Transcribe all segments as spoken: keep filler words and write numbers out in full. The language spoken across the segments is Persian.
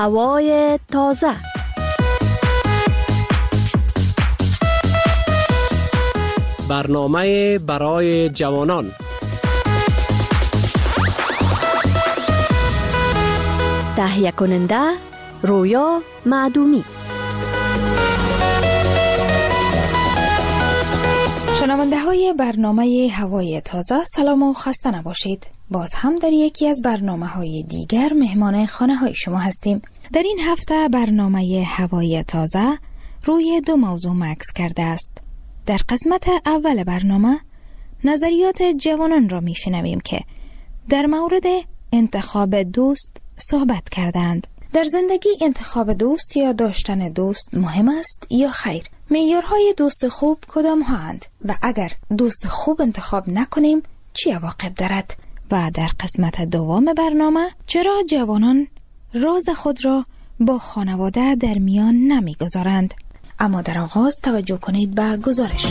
هوای تازه. برنامه برای جوانان. تهیه کننده رویا معدومی. شنونده های برنامه هوای تازه، سلام و خسته نباشید. باز هم در یکی از برنامه های دیگر مهمان خانه های شما هستیم. در این هفته برنامه هوای تازه روی دو موضوع مکس کرده است. در قسمت اول برنامه نظریات جوانان را می شنویم که در مورد انتخاب دوست صحبت کردند. در زندگی انتخاب دوست یا داشتن دوست مهم است یا خیر؟ معیارهای دوست خوب کدام هاند و اگر دوست خوب انتخاب نکنیم چی عواقب دارد؟ و در قسمت دوم برنامه چرا جوانان راز خود را با خانواده در میان نمیگذارند؟ اما در آغاز توجه کنید به گزارش.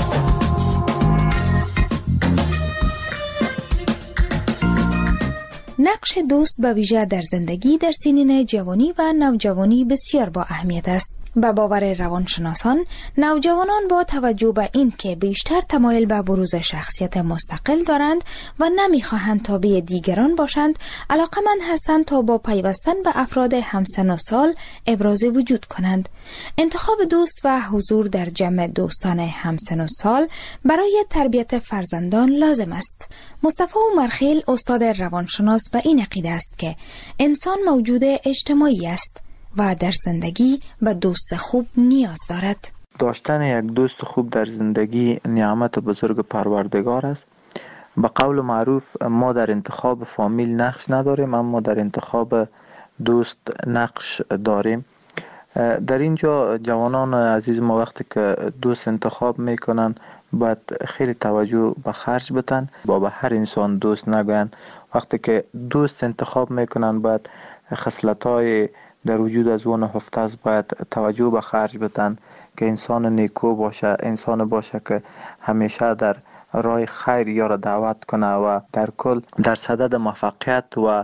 نقش دوست به ویژه در زندگی در سنین جوانی و نوجوانی بسیار با اهمیت است. به باور روانشناسان، نوجوانان با توجه به این که بیشتر تمایل به بروز شخصیت مستقل دارند و نمیخواهند تابع دیگران باشند، علاقمند هستند تا با پیوستن به افراد همسن و سال ابراز وجود کنند. انتخاب دوست و حضور در جمع دوستان همسن و سال برای تربیت فرزندان لازم است. مصطفی عمرخیل استاد روانشناس به این عقیده است که انسان موجود اجتماعی است و در زندگی به دوست خوب نیاز دارد. داشتن یک دوست خوب در زندگی نعمت بزرگ پروردگار است. به قول معروف ما در انتخاب فامیل نقش نداریم، اما در انتخاب دوست نقش داریم. در اینجا جوانان عزیز ما وقتی که دوست انتخاب میکنن باید خیلی توجه به خرج بدن، با به هر انسان دوست نگوین. وقتی که دوست انتخاب میکنن باید خصلت‌های در وجود از اون هفته است باید توجه به خرج بدن که انسان نیکو باشه، انسان باشه که همیشه در راه خیر یارو دعوت کنه و در کل در صدد موفقیت و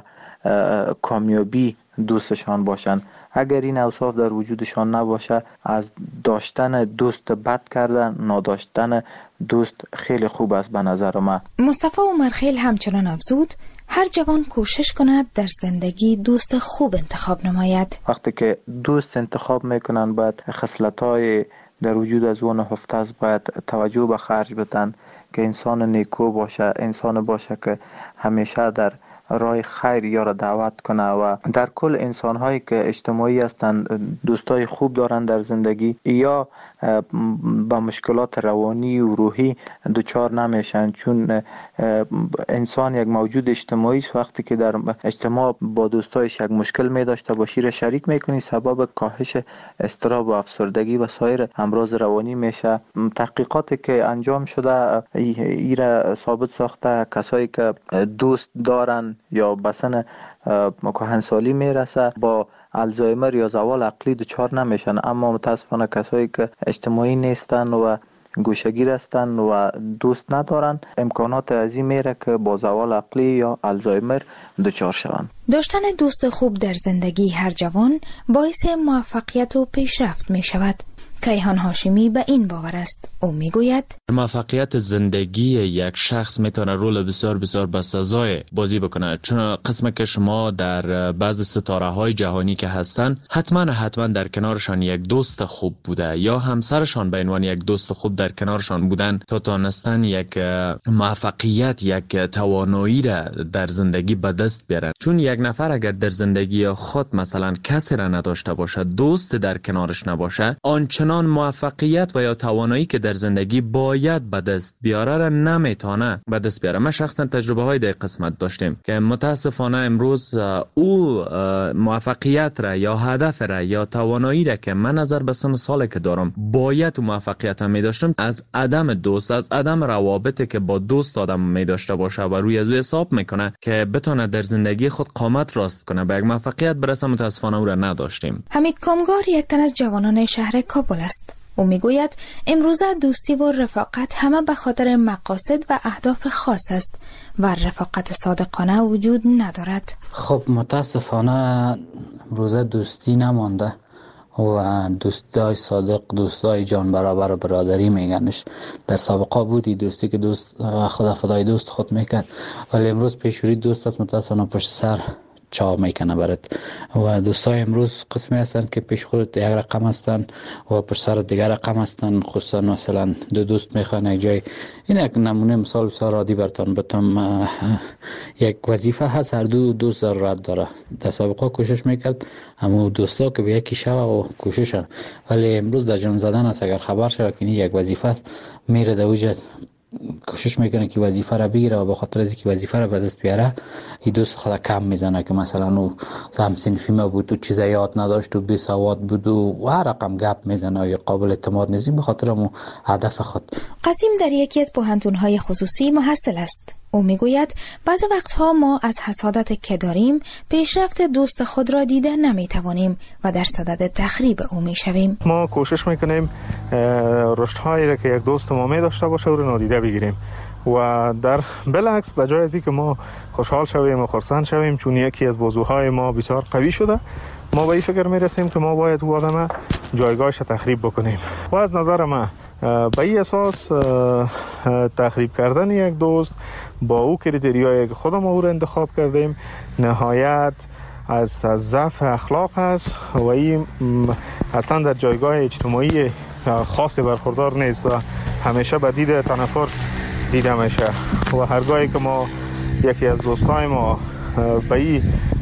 کامیابی دوستشان باشن. اگر این اوصاف در وجودشان نباشه، از داشتن دوست بد کردن، نداشتن دوست خیلی خوب است به نظر من. مصطفی عمرخیل همچنان افزود هر جوان کوشش کند در زندگی دوست خوب انتخاب نماید. وقتی که دوست انتخاب میکنن باید خصلت‌های در وجود از اون هفته است باید توجه به خرج بدن که انسان نیکو باشه، انسان باشه که همیشه در راه خیر یارو دعوت کنه و در کل انسان هایی که اجتماعی هستند دوستای خوب دارن در زندگی یا با مشکلات روانی و روحی دچار نمیشن، چون انسان یک موجود اجتماعی است. وقتی که در اجتماع با دوستایش یک مشکل می داشته باشی را شریک میکنی، سبب کاهش اضطراب و افسردگی و سایر امراض روانی میشه. تحقیقاتی که انجام شده ایره ثابت ساخته کسایی که دوست دارن یا بسن کهنسالی میرسه با الزایمر یا زوال عقلی دچار نمیشن، اما متاسفانه کسایی که اجتماعی نیستن و گوشه‌گیر هستند و دوست ندارن امکانات عظیم میره که با زوال عقلی یا الزایمر دچار شوند. داشتن دوست خوب در زندگی هر جوان باعث موفقیت و پیشرفت می شود. کیهان هاشمی به این باور است. او میگوید موفقیت زندگی یک شخص میتونه رول بسیار بسیار بسزای بازی بکنه، چون قسم که شما در بعض ستاره های جهانی که هستن حتما حتما در کنارشان یک دوست خوب بوده یا همسرشان به عنوان یک دوست خوب در کنارشان بودن تا تونستن یک موفقیت، یک توانایی را در زندگی به دست بیارن. چون یک نفر اگر در زندگی خود مثلا کسی را نداشته باشه، دوست در کنارش نباشه، آنچنان موفقیت و یا توانایی که در زندگی باید به دست بیاره را نمیتونه به دست بیاره. ما شخصا تجربه های در قسمت داشتیم که متاسفانه امروز او موفقیت را یا هدف را یا توانایی را که من نظر به سن سالی که دارم باید موفقیت هم می داشتم، از عدم دوست، از عدم روابطی که با دوست آدم می داشته باشه و روی از او حساب میکنه که بتونه در زندگی خود قامت راست کنه به یک موفقیت برسه، متاسفانه او را نداشتیم. حمید کامگار یک تن از جوانان شهر کابل است. او میگوید امروزه دوستی و رفاقت همه به خاطر مقاصد و اهداف خاص است و رفاقت صادقانه وجود ندارد. خب متاسفانه امروزه دوستی نمانده و دوستای صادق، دوستای جان برابر برادری میگنش. در سابقه بودی دوستی که دوست خدا فدای دوست خود میکرد، ولی امروز پیشوری دوست است متاسفانه پشت سر چا میکنه برات. و دوستای امروز قسمی هستن که پیش خودت یک رقم هستن و پشت سر دیگر رقم هستن. خصوصا مثلا دو دوست میخوان یک جای، این یک نمونه مثال بسیار عادی براتون بتم. یک وظیفه هست، هر دو دوست ضرورت داره. در سابقه کوشش میکرد اما دوستا که به یکی شوه و کوششن، ولی امروز در جان زدن است. اگر خبر شوه که یک وظیفه است میره در وجه کوشش میکنه که وظیفه را بگیره و به خاطر از اینکه وظیفه را به دست بیاره این دوست خود کم میزنه که مثلا او هم صنفی ما بود و چیزا یاد نداشت و بی سواد بود و هر رقم گپ میزنه یا قابل اعتماد نیست به خاطر مو هدف خود. قاسم در یکی از پوهنتون‌های خصوصی محصل است. او میگوید بعضی وقتها ما از حسادت که داریم پیشرفت دوست خود را دیده نمیتوانیم و در صدد تخریب او میشویم. ما کوشش میکنیم رشدهایی را که یک دوست ما می داشته باشه او را نادیده بگیریم و در بالعکس به جای از اینکه ما خوشحال شویم و خرسند شویم چون یکی از بازوهای ما بسیار قوی شده، ما به این فکر میرسیم که ما باید او آدم جایگاهش تخریب بکنیم. و از نظر من به این اساس تخریب کردن یک دوست با او کریتریایی که خودم او را انتخاب کردیم نهایت از ضعف اخلاق است و این اصلا در جایگاه اجتماعی خاصی برخوردار نیست و همیشه به دید تنفر دیده میشه. و هرگاهی که ما یکی از دوستای ما به این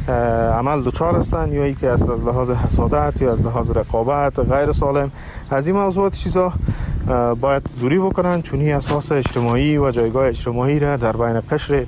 عمل دچار هستن یا ای که از لحاظ حسادت یا از لحاظ رقابت غیر سالم از این موضوعات چیزا باید دوری بکنن، چون این اساس اجتماعی و جایگاه اجتماعی را در بین قشر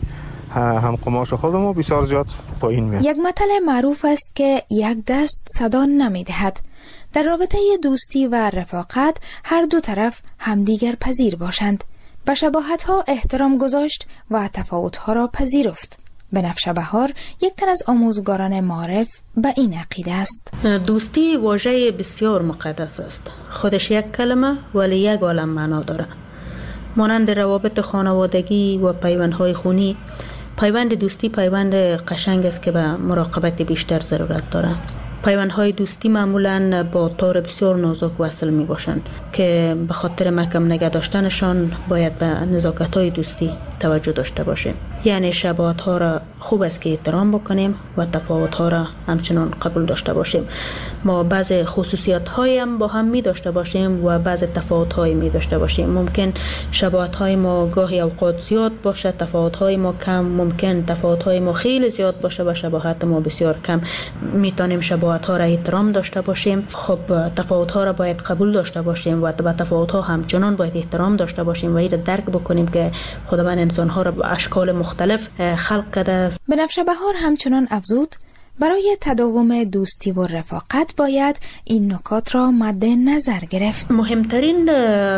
هم قماش خودمون بسیار زیاد پایین میاد. یک متل معروف است که یک دست صدا نمیدهد. در رابطه دوستی و رفاقت هر دو طرف همدیگر پذیر باشند، به شباهت‌ها احترام گذاشت و تفاوت‌ها را پذیرفت. بنفشه بهار یک تن از آموزگاران معارف به این عقیده است. دوستی واژه بسیار مقدس است. خودش یک کلمه ولی یک عالم معنا داره. مانند روابط خانوادگی و پیوندهای خونی، پیوند دوستی پیوند قشنگ است که به مراقبت بیشتر ضرورت داره. پیوندهای دوستی معمولاً با تار بسیار نازک وصل می باشند که به خاطر محکم نگه داشتنشان باید به نزاکت‌های دوستی توجه داشته باشیم. یعنی شباهت‌ها را خوب است که احترام بکنیم و تفاوت‌ها را همچنان قبول داشته باشیم. ما بعض خصوصیات‌هایی هم با هم می داشته باشیم و بعض تفاوت‌هایی می داشته باشیم. ممکن شباهت‌های ما گاهی اوقات زیاد باشه، تفاوت‌های ما کم. ممکن تفاوت‌های ما خیلی زیاد باشه و شباهت ما بسیار کم. میتونیم شباهت‌ها را احترام داشته باشیم. خب تفاوت‌ها را باید قبول داشته باشیم و به تفاوت‌ها همچنان باید احترام داشته باشیم و این را درک بکنیم که خداوند انسان‌ها را به اشکال مختلف خلق کرده است. بنفشه بهار همچنان افزود برای تداوم دوستی و رفاقت باید این نکات را مد نظر گرفت. مهمترین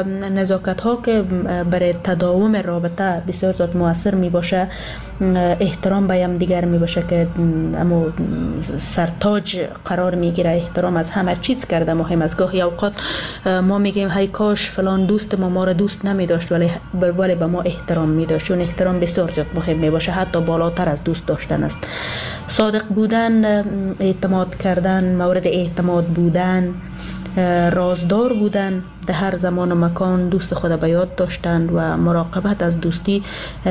نزاکت ها که برای تداوم رابطه بسیار زیاد مؤثر می باشه احترام به هم دیگر می باشه که اما سرتاج قرار می گیره. احترام از همه چیز کرده مهم است. گاهی اوقات ما میگیم هی کاش فلان دوست ما ما را دوست نمی داشت ولی ولی به ما احترام می داشت، چون احترام بسیار زیاد مهم می باشه، حتی بالاتر از دوست داشتن است. صادق بودن، اعتماد کردن، مورد اعتماد بودن، رازدار بودن، در هر زمان و مکان دوست خود به یاد داشتن و مراقبت از دوستی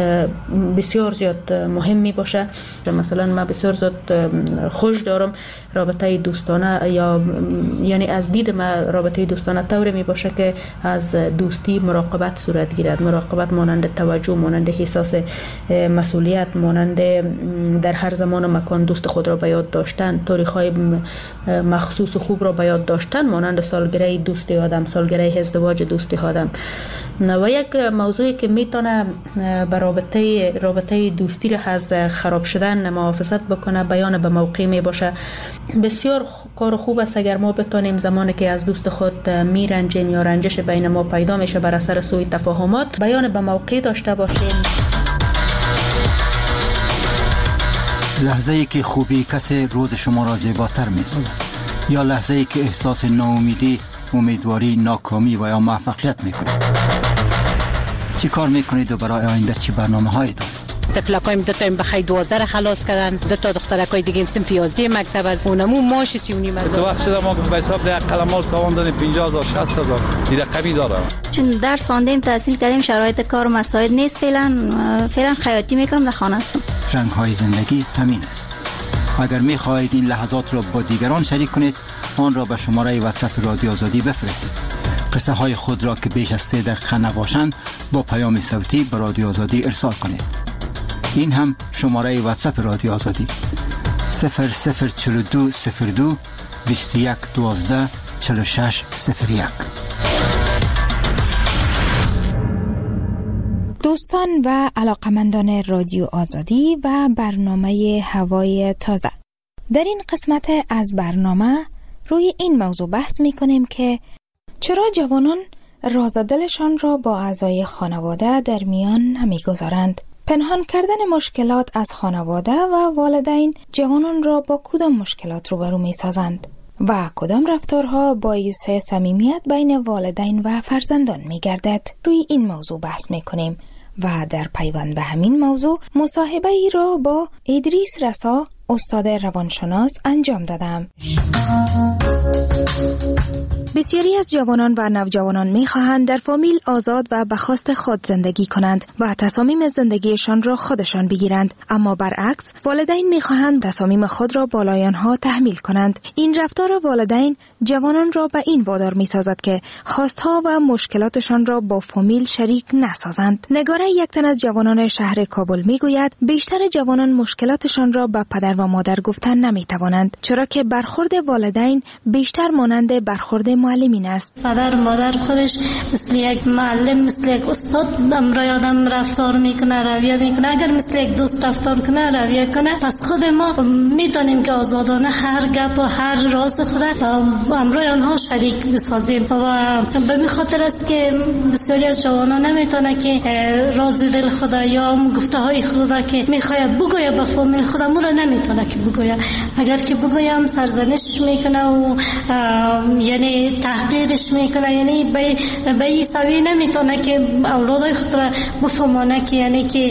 بسیار زیاد مهم می باشه. مثلا من بسیار زیاد خوش دارم رابطه دوستانه، یا یعنی از دید من رابطه دوستانه طور می باشه که از دوستی مراقبت صورت گیرد. مراقبت مانند توجه، مانند احساس مسئولیت، مانند در هر زمان و مکان دوست خود را به یاد داشتن، تاریخ‌های مخصوص و خوب را به یاد داشتن، مانند سالگره دوستی آدم، سالگره ازدواج دوستی آدم. و یک موضوعی که میتونه به رابطه رابطه دوستی را از خراب شدن محافظت بکنه بیان به موقع می باشه. بسیار کار خوب است اگر ما بتونیم زمانی که از دوست خود میرنجیم یا رنجش بین ما پیدا میشه بر اثر سوء تفاهمات بیان به موقع داشته باشیم. لحظه ای که خوبی کسی روز شما را زیباتر می‌سازد، یا لحظه ای که احساس ناامیدی، امیدواری، ناکامی و یا موفقیت میکنید. چی کار میکنید و برای آینده چی برنامه هایی دارید؟ تفلکایم دو تایم بخای دوازده خلاص کردن، دو تا دخترکای دیگه صنف یازده مکتب از اونمو ماش سی و نیم هزار. تو وقت شده ما به حساب ده قلمال تاوان دادیم پنجاه هزار شصت هزار دیگه رقمی داره. چون درس خواندیم تحصیل کردیم شرایط کار مساعد نیست، فعلا فعلا خیاطی میکنم در خانه هستم. رنگ های زندگی همین است. اگر می خواهید این لحظات را با دیگران شریک کنید، آن را به شماره واتساپ رادیو آزادی بفرستید. قصه های خود را که بیش از سه دقیقه نباشند با پیام صوتی به رادیو آزادی ارسال کنید. این هم شماره واتساپ رادیو آزادی صفر صفر چهل و دو صفر دو بیست و یک دوازده چهل و شش صفر یک. دوستان و علاقمندان رادیو آزادی و برنامه هوای تازه، در این قسمت از برنامه روی این موضوع بحث می کنیم که چرا جوانان راز دلشان را با اعضای خانواده در میان نمی گذارند. پنهان کردن مشکلات از خانواده و والدین جوانان را با کدام مشکلات روبرو می سازند و کدام رفتارها باعث صمیمیت بین والدین و فرزندان می گردد. روی این موضوع بحث می کنیم و در پیوند به همین موضوع مصاحبه ای را با ادریس رسا، استاد روانشناس انجام دادم. بسیاری از جوانان و نوجوانان می‌خواهند در فامیل آزاد و به خواست خود زندگی کنند و تصامیم زندگیشان را خودشان بگیرند، اما برعکس والدین می‌خواهند تصامیم خود را بالای آنها تحمیل کنند. این رفتار والدین جوانان را به این وادار می‌سازد که خواستها و مشکلاتشان را با فامیل شریک نسازند. نگاره یک تن از جوانان شهر کابل می‌گوید بیشتر جوانان مشکلاتشان را به پدر و مادر گفتن نمی‌توانند، چرا که برخورد والدین بیشتر مانند برخورد معلمین است. پدر و مادر خودش مثل یک معلم، مثل یک استاد امرای آدم رفتار میکنه، رویه میکنه. اگر مثل یک دوست رفتار کنه، رویه کنه، پس خود ما میتونیم که آزادانه هر گپ و هر راز خود امرای آنها شریک بسازیم و به این خاطر است که بسیاری از جوانان نمیتونه که راز دل خود یا گفته های خود که میخواد بگویه به فامیل خود امو را نمیتونه که بگویه. اگر که بگویم سرزنش میکنه و یعنی تحقیرش میکنه، یعنی به به این سوی نمیتونه که اولادای خود را بفهمانه که یعنی که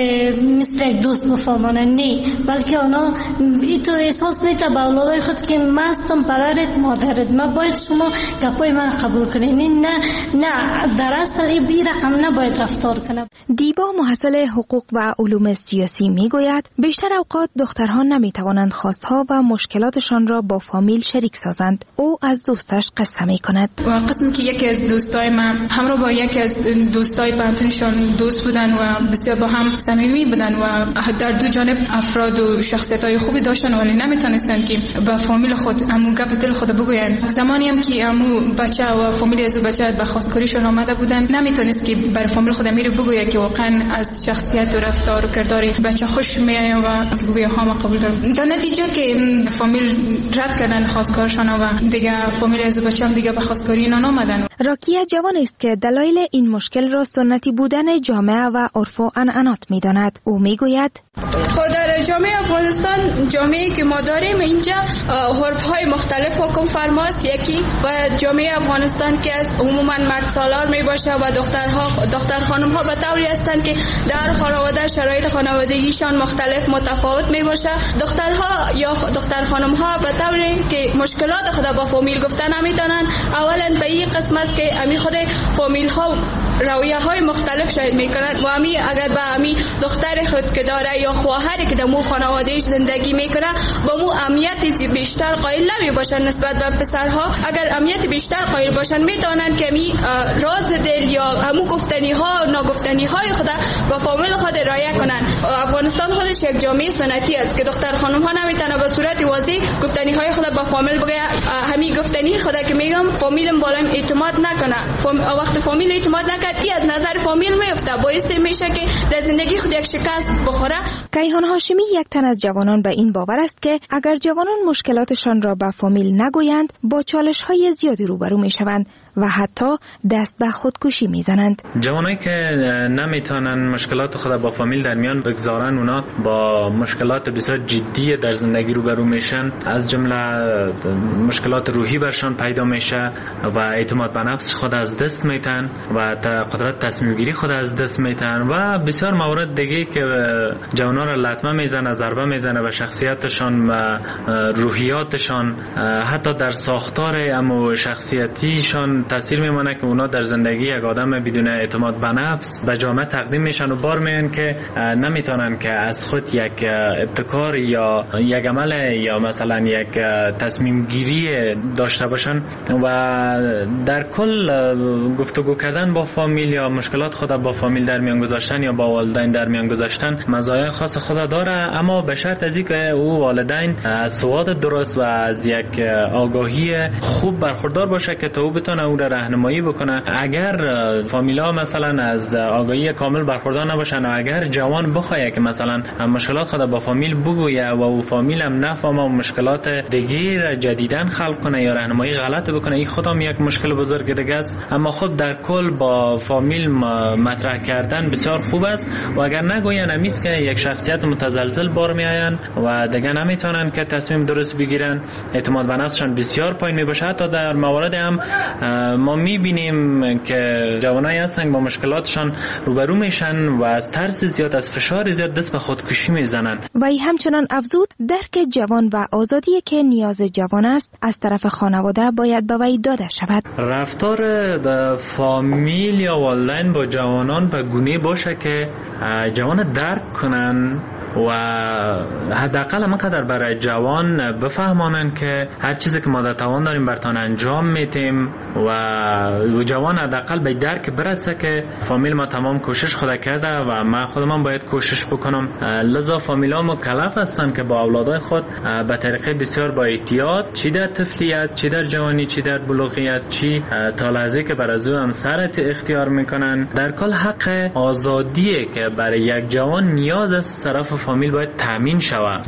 مثل یک دوست بفهمانه، نه، بلکه اونا اینطور احساس میته به اولادای خود که من هستم پدرت مادرت، من باید شما گپای من قبول کنید. نه نه در اصل این رقم نباید رفتار کنه. دیبا محصل حقوق و علوم سیاسی میگوید بیشتر اوقات دخترها نمیتوانند خواستها و مشکلاتشان را با فامیل شریک سازند. او از دوستش قصه می کند. و قسمی که یکی از دوستای من همراه با یکی از دوستای پانتونشون دوست بودن و بسیار با هم صمیمی بودن و در دو جانب افراد و شخصیت‌های خوبی داشتن، ولی نمیتونستن که با فامیل خود امو گپ دل خود بگوین. زمانی هم که امو بچه و فامیل از بچه به خواستگاریشون آمده بودن، نمیتونست که بر فامیل خود امیر بگوید که واقعا از شخصیت و رفتار و کردار بچه خوش میآید و بگوید ها ما قبول دارم. در نتیجه که فامیل رد کردن خواستگارشون و دیگه فامیل از بچه هم دیگه به خواستگاری اینا نامدن. راکیه جوان است که دلایل این مشکل را سنتی بودن جامعه و عرف و عنعنات می‌داند. او میگوید خود در جامعه افغانستان، جامعه‌ای که ما داریم اینجا عرف‌های مختلف حکم فرماست. یکی و جامعه افغانستان که است عموما مرد سالار میباشه و دخترها دختر خانم‌ها به طوری هستند که در خانواده شرایط خانوادگیشان مختلف متفاوت میباشه. دخترها یا دختر خانم‌ها به طوری که مشکلات خود با فامیل گفتن نمیتونن. اولا به این قسم است که امی خود فامیل ها رویه های مختلف شاید میکنن و امی اگر به امی دختر خود که داره یا خواهری که در مو خانوادهش زندگی میکنه با مو اهمیت بیشتر قائل نمی باشن نسبت به پسرها. اگر اهمیت بیشتر قائل باشن میتونن که امی راز دل یا امو گفتنی ها و ناگفتنی های خود با فامیل خود رعایت کنن. افغانستان خودش یک جامعه سنتی است که دختر خانم ها نمیتونه به صورت واضح گفتنی های خود با فامیل بگه. همین گفتنی خود که میگم فامیلم بالا اعتماد نکنه. فام... وقت فامیل اعتماد نکرد ای از نظر فامیل میفته، باعث میشه که در زندگی خود یک شکست بخوره. کیهان هاشمی یک تن از جوانان به این باور است که اگر جوانان مشکلاتشان را به فامیل نگویند با چالش های زیادی روبرو میشوند و حتی دست به خودکشی میزنند. جوانایی که نمیتونن مشکلات خود با فامیل در میان بگذارن، اونا با مشکلات بسیار جدی در زندگی روبرو میشن، از جمله مشکلات روحی برشان پیدا میشه و اعتماد به نفس خود از دست میتن و قدرت تصمیم گیری خود از دست میتن و بسیار موارد دیگه که جوانا را لطمه میزنه، ضربه میزنه به شخصیتشان و روحیاتشان، حتی در ساختار اما شخصیتیشان تاثیر میمونه که اونا در زندگی یک آدم بدون اعتماد به نفس به جامعه تقدیم میشن و بار میان که نمیتونن که از خود یک ابتکار یا یک عمل یا مثلا یک تصمیم گیری داشته باشن و در کل گفتگو کردن با فامیل یا مشکلات خود با فامیل در میان گذاشتن یا با والدین در میان گذاشتن مزایای خاص خود داره، اما به شرط از اینکه او والدین از سواد درست و از یک آگاهی خوب برخوردار باشه که تا او بتونه او را راهنمایی بکنه. اگر فامیلا مثلا از آگاهی کامل برخوردار نباشن و اگر جوان بخواد که مثلا مشکلات خود با فامیل بگویه و او فامیل هم نفهمه و مشکلات دیگه جدیدن خلق کنه یا راهنمایی غلط بکنه، این خودم یک مشکل بزرگ دیگه است. اما خب در کل با فامیل مطرح کردن بسیار خوب است و اگر نگوین همیست که یک شخصیت متزلزل بار میآین و دیگه نمیتونن که تصمیم درست بگیرن، اعتماد به نفسشان بسیار پایین میباشه. حتی در موارد هم ما میبینیم که جوانایی هستن با مشکلاتشان روبرو میشن و از ترس زیاد، از فشار زیاد دست به خودکشی میزنن. و ای همچنان افزود درک جوان و آزادی که نیاز جوان است از طرف خانواده باید به وی داده شود. رفتار فامیل یا والدین با جوانان به گونه باشه که جوان درک کنن و حداقل همانقدر برای جوان بفهمانن که هر چیزی که ما در توان داریم برتان انجام میتیم و جوان حداقل به درک برسه که فامیل ما تمام کوشش خود کرده و ما خودم باید کوشش بکنم. لذا فامیلا مکلف هستن که با اولادای خود به طریقه بسیار با احتیاط، چی در طفلیت، چی در جوانی، چی در بلوغیت، چی تا لحظه که بر از او همسرت اختیار میکنن، در کل حق آزادیه که برای یک جوان نیاز از طرف فامیل باید تامین شود.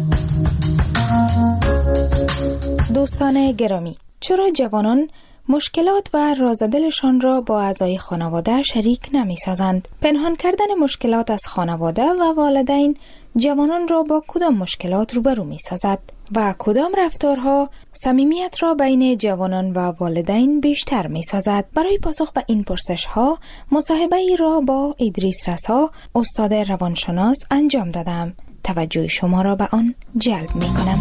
دوستان گرامی، چرا جوانان مشکلات و رازدلشان را با اعضای خانواده شریک نمی سازند؟ پنهان کردن مشکلات از خانواده و والدین جوانان را با کدام مشکلات روبرو می سازد و کدام رفتارها صمیمیت را بین جوانان و والدین بیشتر می سازد؟ برای پاسخ به این پرسش ها مصاحبه ای را با ادریس رسا، استاد روانشناس انجام دادم. توجه شما را به آن جلب می کنم.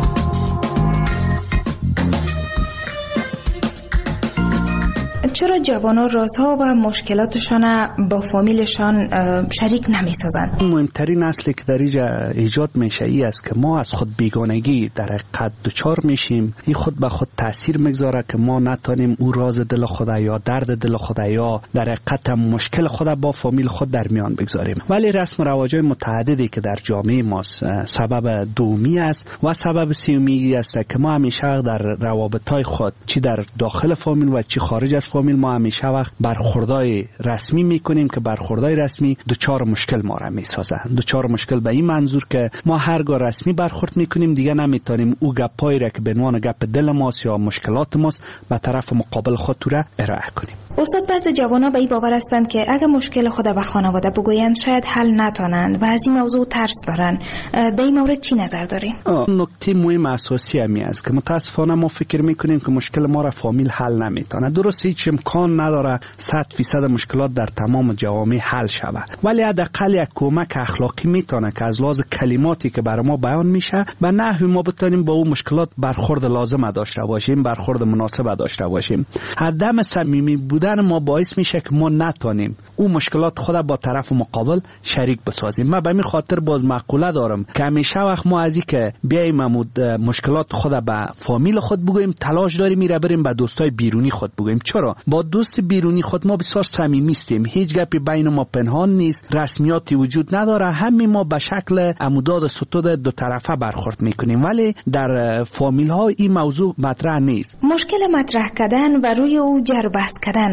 چرا جوانان رازها و مشکلاتشان با فامیلشان شریک نمی سازند؟ مهمترین اصلی که در اینجا ایجاد میشه ای است که ما از خود بیگانگی در حقیقت دچار میشیم. این خود به خود تاثیر میگذاره که ما نتونیم او راز دل خود یا درد دل خود یا در حقیقت مشکل خود با فامیل خود در میان بگذاریم. ولی رسم و رواج‌های متعددی که در جامعه ما سبب دومی است و سبب سومی است که ما همیشه در روابط‌های خود چی در داخل فامیل و چی خارج از فامیل ما همیشه وقت برخوردای رسمی میکنیم که برخوردای رسمی دوچار مشکل ما را میسازه. دوچار مشکل به این منظور که ما هرگاه رسمی برخورد میکنیم دیگه نمیتونیم او گپایی را که به عنوان گپ دل ماست یا مشکلات ماست به طرف مقابل خود را ارائه کنیم. استاد، بعضی جوانا به این باور هستند که اگه مشکل خود به خانواده بگویند شاید حل نتونند و از این موضوع ترس دارن. در این مورد چی نظر دارین؟ نکته مهم اساسی همی است که متاسفانه ما فکر میکنیم که مشکل ما را فامیل حل نمیتونه. درست هیچ امکان نداره صد فیصد مشکلات در تمام جوامع حل شود، ولی حداقل یک کمک اخلاقی میتونه که از لحاظ کلماتی که برای ما بیان میشه به نحوی ما بتونیم با اون مشکلات برخورد لازم داشته باشیم، برخورد مناسب داشته باشیم. عدم صمیمی بودن ما باعث میشه که ما نتونیم اون مشکلات خود با طرف مقابل شریک بسازیم. من به این خاطر باز مقوله دارم که همیشه وقت ما از این که بیایم مشکلات خود به فامیل خود بگوییم تلاش داریم میره بریم به دوستای بیرونی خود بگوییم. چرا؟ با دوست بیرونی خود ما بسیار صمیمی هستیم، هیچ گپی بین ما پنهان نیست، رسمیاتی وجود نداره، همین ما به شکل عموداد ستود دو طرفه برخورد میکنیم، ولی در فامیل ها این موضوع مطرح نیست. مشکل مطرح کردن و روی او جر و بحث کردن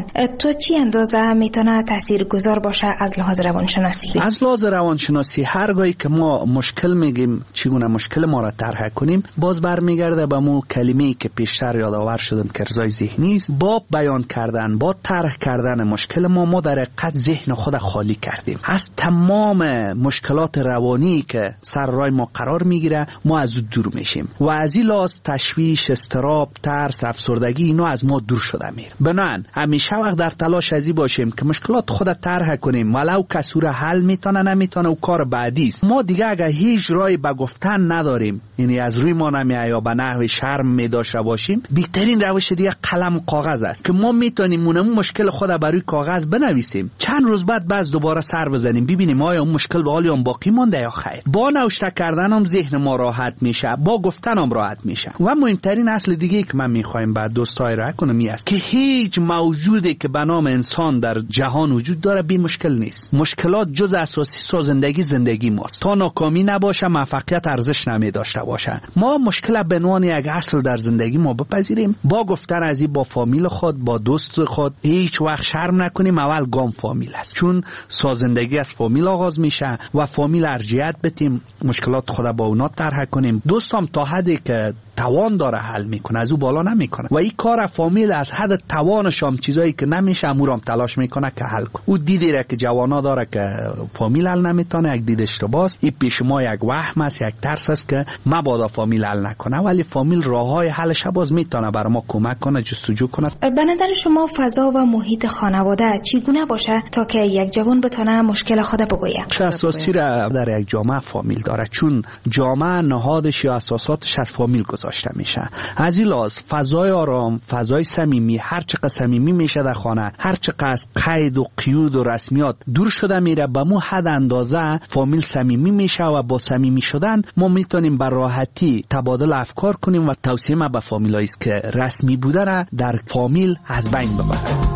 هستند. تو چی اندازه میتونه تاثیرگذار باشه از لحاظ روانشناسی؟ از لحاظ روانشناسی هرگاهی که ما مشکل میگیم چگونه مشکل ما را طرح کنیم، باز برمیگرده به مو کلمه‌ای که پیشتر یادآور شدم که ارضای ذهنی است. با بیان کردن، با طرح کردن مشکل ما ما در حقیقت ذهن خود خالی کردیم از تمام مشکلات روانی که سر راه ما قرار میگیره. ما از او دور میشیم و از این لحاظ تشویش، اضطراب، ترس، افسردگی اینا از ما دور شده میره. بنابراین همیشه وقت در تلاش ازی باشیم که مشکلات خود طرح کنیم، ولو کسی را حل میتونه نمیتونه و کار بعدی است. ما دیگه اگه هیچ راهی به گفتن نداریم، یعنی از روی ما نمیاد یا به نحو شرم میداشته باشیم، بهترین روش دیگه قلم و کاغذ است که ما میتونیم اون مشکل خود بر روی کاغذ بنویسیم، چند روز بعد باز دوباره سر بزنیم ببینیم آیا اون مشکل به حال اون باقی مونده یا خیر. با نوشته کردن هم ذهن ما راحت میشه، با گفتن هم راحت میشه. و مهمترین اصل دیگه که من میخوایم بعد دوستای را کنم این است که هیچ موجودی که به نام انسان در جهان وجود داره بی مشکل نیست. مشکلات جز اساسی سازندگی زندگی ماست. تا ناکامی نباشه موفقیت ارزش نمی داشته باشه. ما مشکل به عنوان یک اصل در زندگی ما بپذیریم، با گفتن از این با فامیل خود، با دوست خود هیچ وقت شرم نکنیم. اول گام فامیل است، چون سازندگی از فامیل آغاز میشه و فامیل ارجحیت بدیم، مشکلات خود با اونا طرح کنیم. دوستم تا حدی که توان داره حل میکنه، از او بالا نمیکنه و این کار فامیل از حد توانش هم چیزایی که نمیشه امورام تلاش میکنه که حل کنه. او دیدی را که جوانا داره که فامیل حل نمیتونه، یک دید اشتباهه. این پیش ما یک وهم است، یک ترس است که مبادا فامیل حل نکنه، ولی فامیل راههای حلش باز میتونه برای ما کمک کنه، جستجو کنه. به نظر شما فضا و محیط خانواده چگونه باشه تا که یک جوان بتونه مشکل خود بگویه؟ چه اساسی را در یک جامعه فامیل داره، چون جامعه نهادش یا اساساتش از فامیل گذاشته میشه. از این لحاظ فضای آرام، فضای صمیمی، هر چقدر صمیمی میشه در خانه، هر چقدر قید و قیود و رسمیات دور شده میره، به مو حد اندازه فامیل صمیمی میشه و با صمیمی شدن ما میتونیم به راحتی تبادل افکار کنیم و توصیه ما به فامیلایی است که رسمی بودن در فامیل از بین ببرن.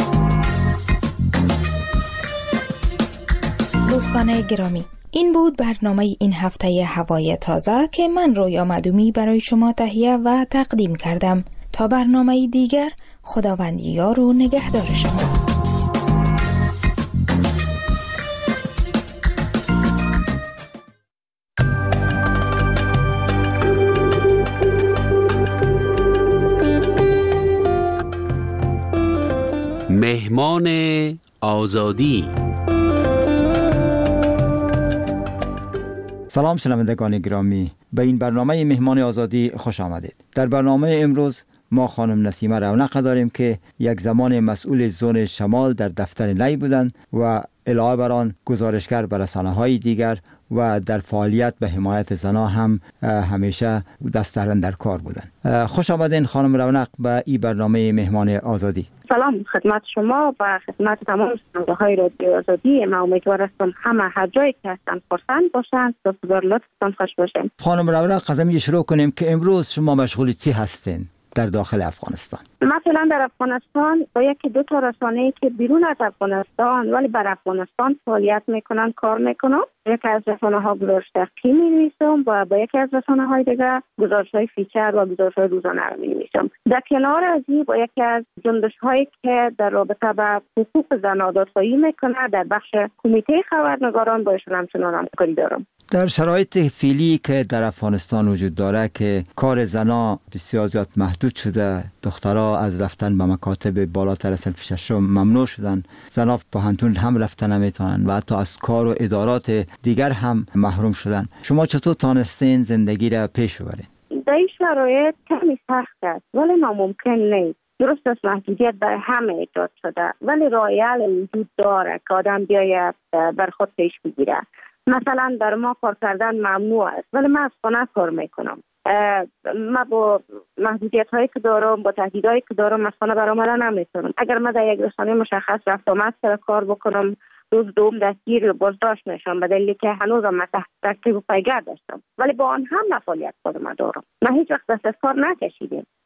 دوستان گرامی، این بود برنامه این هفته هوای تازه که من رویا مدومی برای شما تهیه و تقدیم کردم. تا برنامه دیگر، خداوند یار و نگهدار شما. مهمان آزادی. سلام شنوندگان گرامی، به این برنامه مهمان آزادی خوش آمدید. در برنامه امروز ما خانم نسیمه رونق داریم که یک زمان مسئول زون شمال در دفتر نی بودند و علاوه بر آن گزارشگر بر رسانه‌های دیگر و در فعالیت به حمایت زنان هم همیشه دست در کار بودند. خوش آمدین خانم رونق به این برنامه مهمان آزادی. سلام خدمت شما و خدمت تمام شنونده‌های رادیو آزادی. من امیدوار هستم همه هر جایی که هستن خرسند باشند و بسیار لطفاً خوش باشین. خانم رونق، از همین شروع کنیم که امروز شما مشغول چی هستین در داخل افغانستان؟ مثلا در افغانستان با یکی دو تا رسانه‌ای که بیرون از افغانستان ولی بر افغانستان فعالیت میکنن کار میکنم. یکی از رسانه‌ها گزارش تحقیقی می‌نویسم و با یکی از رسانه‌های دیگه گزارش‌های فیچر و گزارش‌های روزانه رو می‌نویسم. در کنار از این با یکی از جنبش‌هایی که در رابطه با حقوق زن آزادسازی میکنه در بخش کمیته خبرنگاران با ایشون همچنان همکاری دارم. در شرایط فعلی که در افغانستان وجود داره که کار زنا بسیار زیاد محدود شده، دخترها از رفتن به مکاتب بالاتر از صنف ششم ممنوع شدن، زنا پوهنتون هم رفتن نمیتونن و حتی از کار و ادارات دیگر هم محروم شدن. شما چطور تانستین زندگی را پیش ببرین؟ در این شرایط کمی سخت است ولی ناممکن نیست. درست است محدودیت برای همه ایجاد شده ولی راه حل وجود داره که آدم بیاید بر خود پیش بگیره. مثلا در ما کار کردن ممنوع است ولی من از خانه کار میکنم. من با محدودیت هایی که دارم، با تهدیدهایی که دارم از خانه برآمدن نمیتونم. اگر من در یک رسانه مشخص رفت آمد سر کار بکنم، روز دوم دستگیر بازداشت میشم به دلیلی که هنوزم من تحت تعقیب و پیگرد داشتم ولی با آن هم فعالیت خودم دارم. من هیچ وقت دست از کار نکشیدم.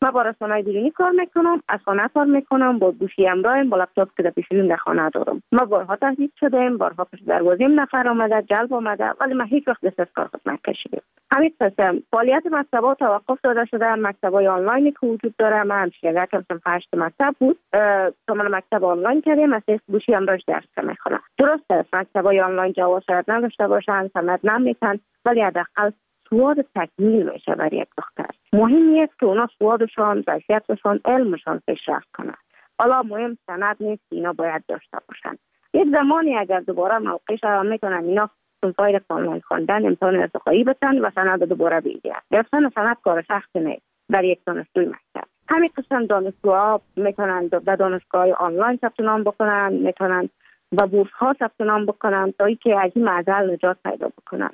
ما با رسانه‌های بیرونی کار میکنم، از خانه کار میکنم، با گوشی همراهم، با لپتاپ که در پیشونیم در خانه دارم. ما بارها تهدید شدیم، بارها پشت دروازه نفر آمده، جلب آمده، ولی ما هیچ وقت دست از کار خود نکشیدیم. همین قسم فعالیت مکتب‌ها توقف داده شده. مکتب‌های آنلاینی که وجود داره، ما همشه یکم سنف هشت مکتب بود، تو من مکتب آنلاین کردیم، از گوشی همراهش درس میخونم. درست است مکتب‌های آنلاین جواز شاید نداشته باشن، سند نمیتن، ولی حداقل سواد تکمیل میشه برای یک دختر. مهم است که اونا سوادشان، ظرفیتشان، علمشان پیشرفت کنه. حالا مهم سند نیست، اینا باید داشته باشن. یک زمانی اگر دوباره موقعش را میکنن اینا سنفای آنلاین خواندن امتحان ارتقایی بتن و سند دوباره بگیرن. گرفتن سند کار سخت نیست برای یک دانشجوی مکتب. همین قسم دانشجوها میتونن در دانشگاه آنلاین ثبت نام بکنن، میتونن و بورس ها ثبت نام بکنن تا اینکه از این معضل نجات پیدا بکنن.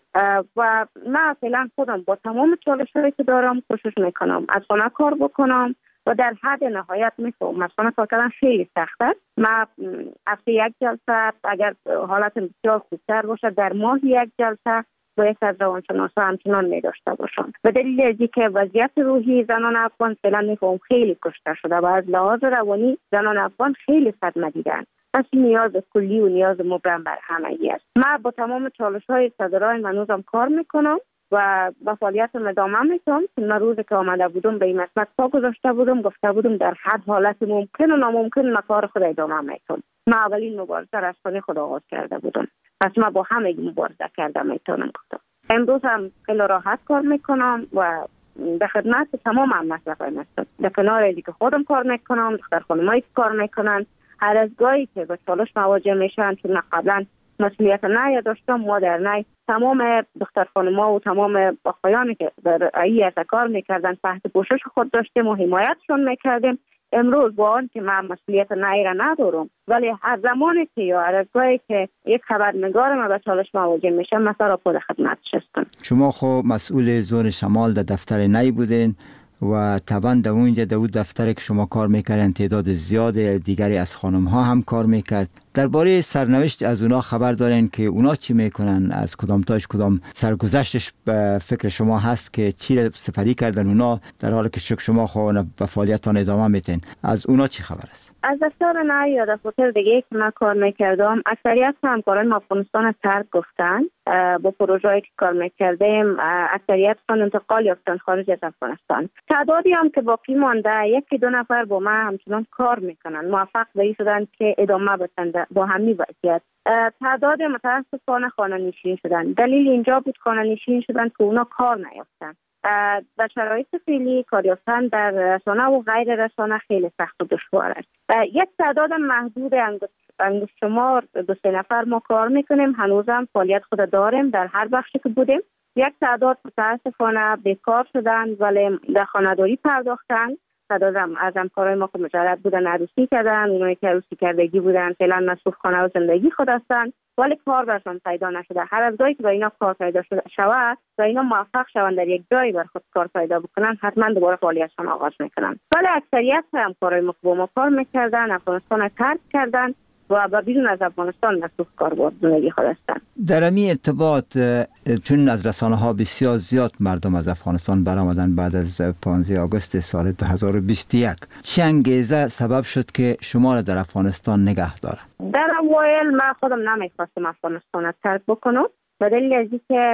و من فعلا خودم با تمام چالش‌هایی که دارم کوشش میکنم از خانه کار بکنم و در حد نهایت میتونم. از خانه کار کردن خیلی سخت است. من هفته یک جلسه، اگر حالت بسیار خوبتر باشه در ماه یک جلسه با یک از روانشناسا همچنان می داشته باشم. به دلیل از اینکه وضعیت روحی زنان افغان فعلا میفهم خیلی کشته شده و از لحاظ روانی زنان افغان خیلی صدمه دیدن. پس نیاز کلی و نیاز مبرم بر همگی است. من با تمام چالش‌های صدرای منوزم کار میکنم و با فعالیتم ادامه میتونم. من روزی که آمده بودم به این مسئله پا گذاشته بودم، گفته بودم در هر حالت ممکن و ناممکن من کار خود ادامه میتونم. من اولین مبارزه را از خانه خود آغاز کرده بودم، پس من با همگی مبارزه کرده میتونم گفتم. امروز هم خیلی راحت کار میکنم و به خدمت تمام هم مسئله هستم. در کنار اینکه که خودم کار میکنم، دختر خانمایی که کار میکنن، هر از گاهی که به چالش مواجه میشن، چون قبلا مسئولیت نه داشتم، ما در نه تمام دختر خانم‌ها و تمام آقایانی که در ای کار میکردن تحت پوشش خود داشتیم و حمایتشون میکردیم. امروز با آن که من مسئولیت نه را ندارم، ولی هر زمانی که یا هر از گاهی که یک خبرنگار ما به چالش مواجه میشه، مثلا را خود خدمتش هستم. شما خب مسئول زون شمال در دفتر نی بودین و طبعا در اونجا در اون دفتر که شما کار میکردن تعداد زیاده دیگری از خانم ها هم کار میکرد. درباره سرنوشت از اونا خبر دارین که اونا چی میکنن؟ از کدام تاش کدام سرگذشتش به فکر شما هست که چی را سپری کردن اونا در حالی که شما خود به فعالیتان ادامه میتین؟ از اونا چی خبر است؟ از دفتر نه یا دفتر دیگه که من کار میکردم، اکثریت همکاران افغانستان ترک گفتن. با پروژه‌ای که کار میکردیم اکثریت خان انتقال یافتن خارج از افغانستان. تعدادی هم که باقی مانده، یکی دو نفر با من همچنان کار میکنن، موفق به این شدن که ادامه بدن با همین وضعیت. تعداد متاسفانه خانه نشین شدن. دلیل اینجا بود خانه نشین شدن که اونا کار نیافتن. در شرایط فعلی کار یافتن در رسانه و غیر رسانه خیلی سخت و دشوار است. یک تعداد محدود انگشت شمار دو سه نفر ما کار میکنیم، هنوزم فعالیت خود داریم در هر بخشی که بودیم. یک تعداد متاسفانه بیکار شدن ولی در خانه‌داری پرداختن. تعداد از همکارای ما که مجرد بودن عروسی کردن، اونایی که عروسی کردگی بودن فعلا مصروف خانه و زندگی خود هستن ولی کار برشان پیدا نشده. هر از گاهی که با اینا کار پیدا شود و اینا موفق شوند در یک جایی بر خود کار پیدا بکنن، حتما دوباره فعالیتشان آغاز میکنن. ولی اکثریت همکارای ما که با ما کار میکردن افغانستان ترک کردن و با بیرون از افغانستان مصروف کار بود زندگی خود هستن. در این ارتباط چون از رسانه ها بسیار زیاد مردم از افغانستان برآمدن بعد از پانزده آگوست سال دو هزار و بیست و یک، چه انگیزه سبب شد که شما را در افغانستان نگه داره؟ در اوایل من خودم نمیخواستم افغانستان ترک بکنم به دلیل از اینکه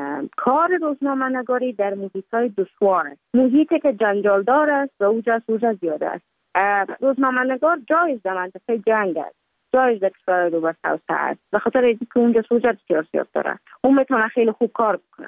کار روزنامه نگاری در محیط‌های دشوار است، محیطی که جنجالدار است و اوج سوژه زیاده است. روزنامه نگار جایز در منطقه جنگ است، جایز در کشور رو به توسعه است، به خاطر اینکه اونجا سوژه بسیار زیاد داره، اون میتونه خیلی خوب کار بکنه.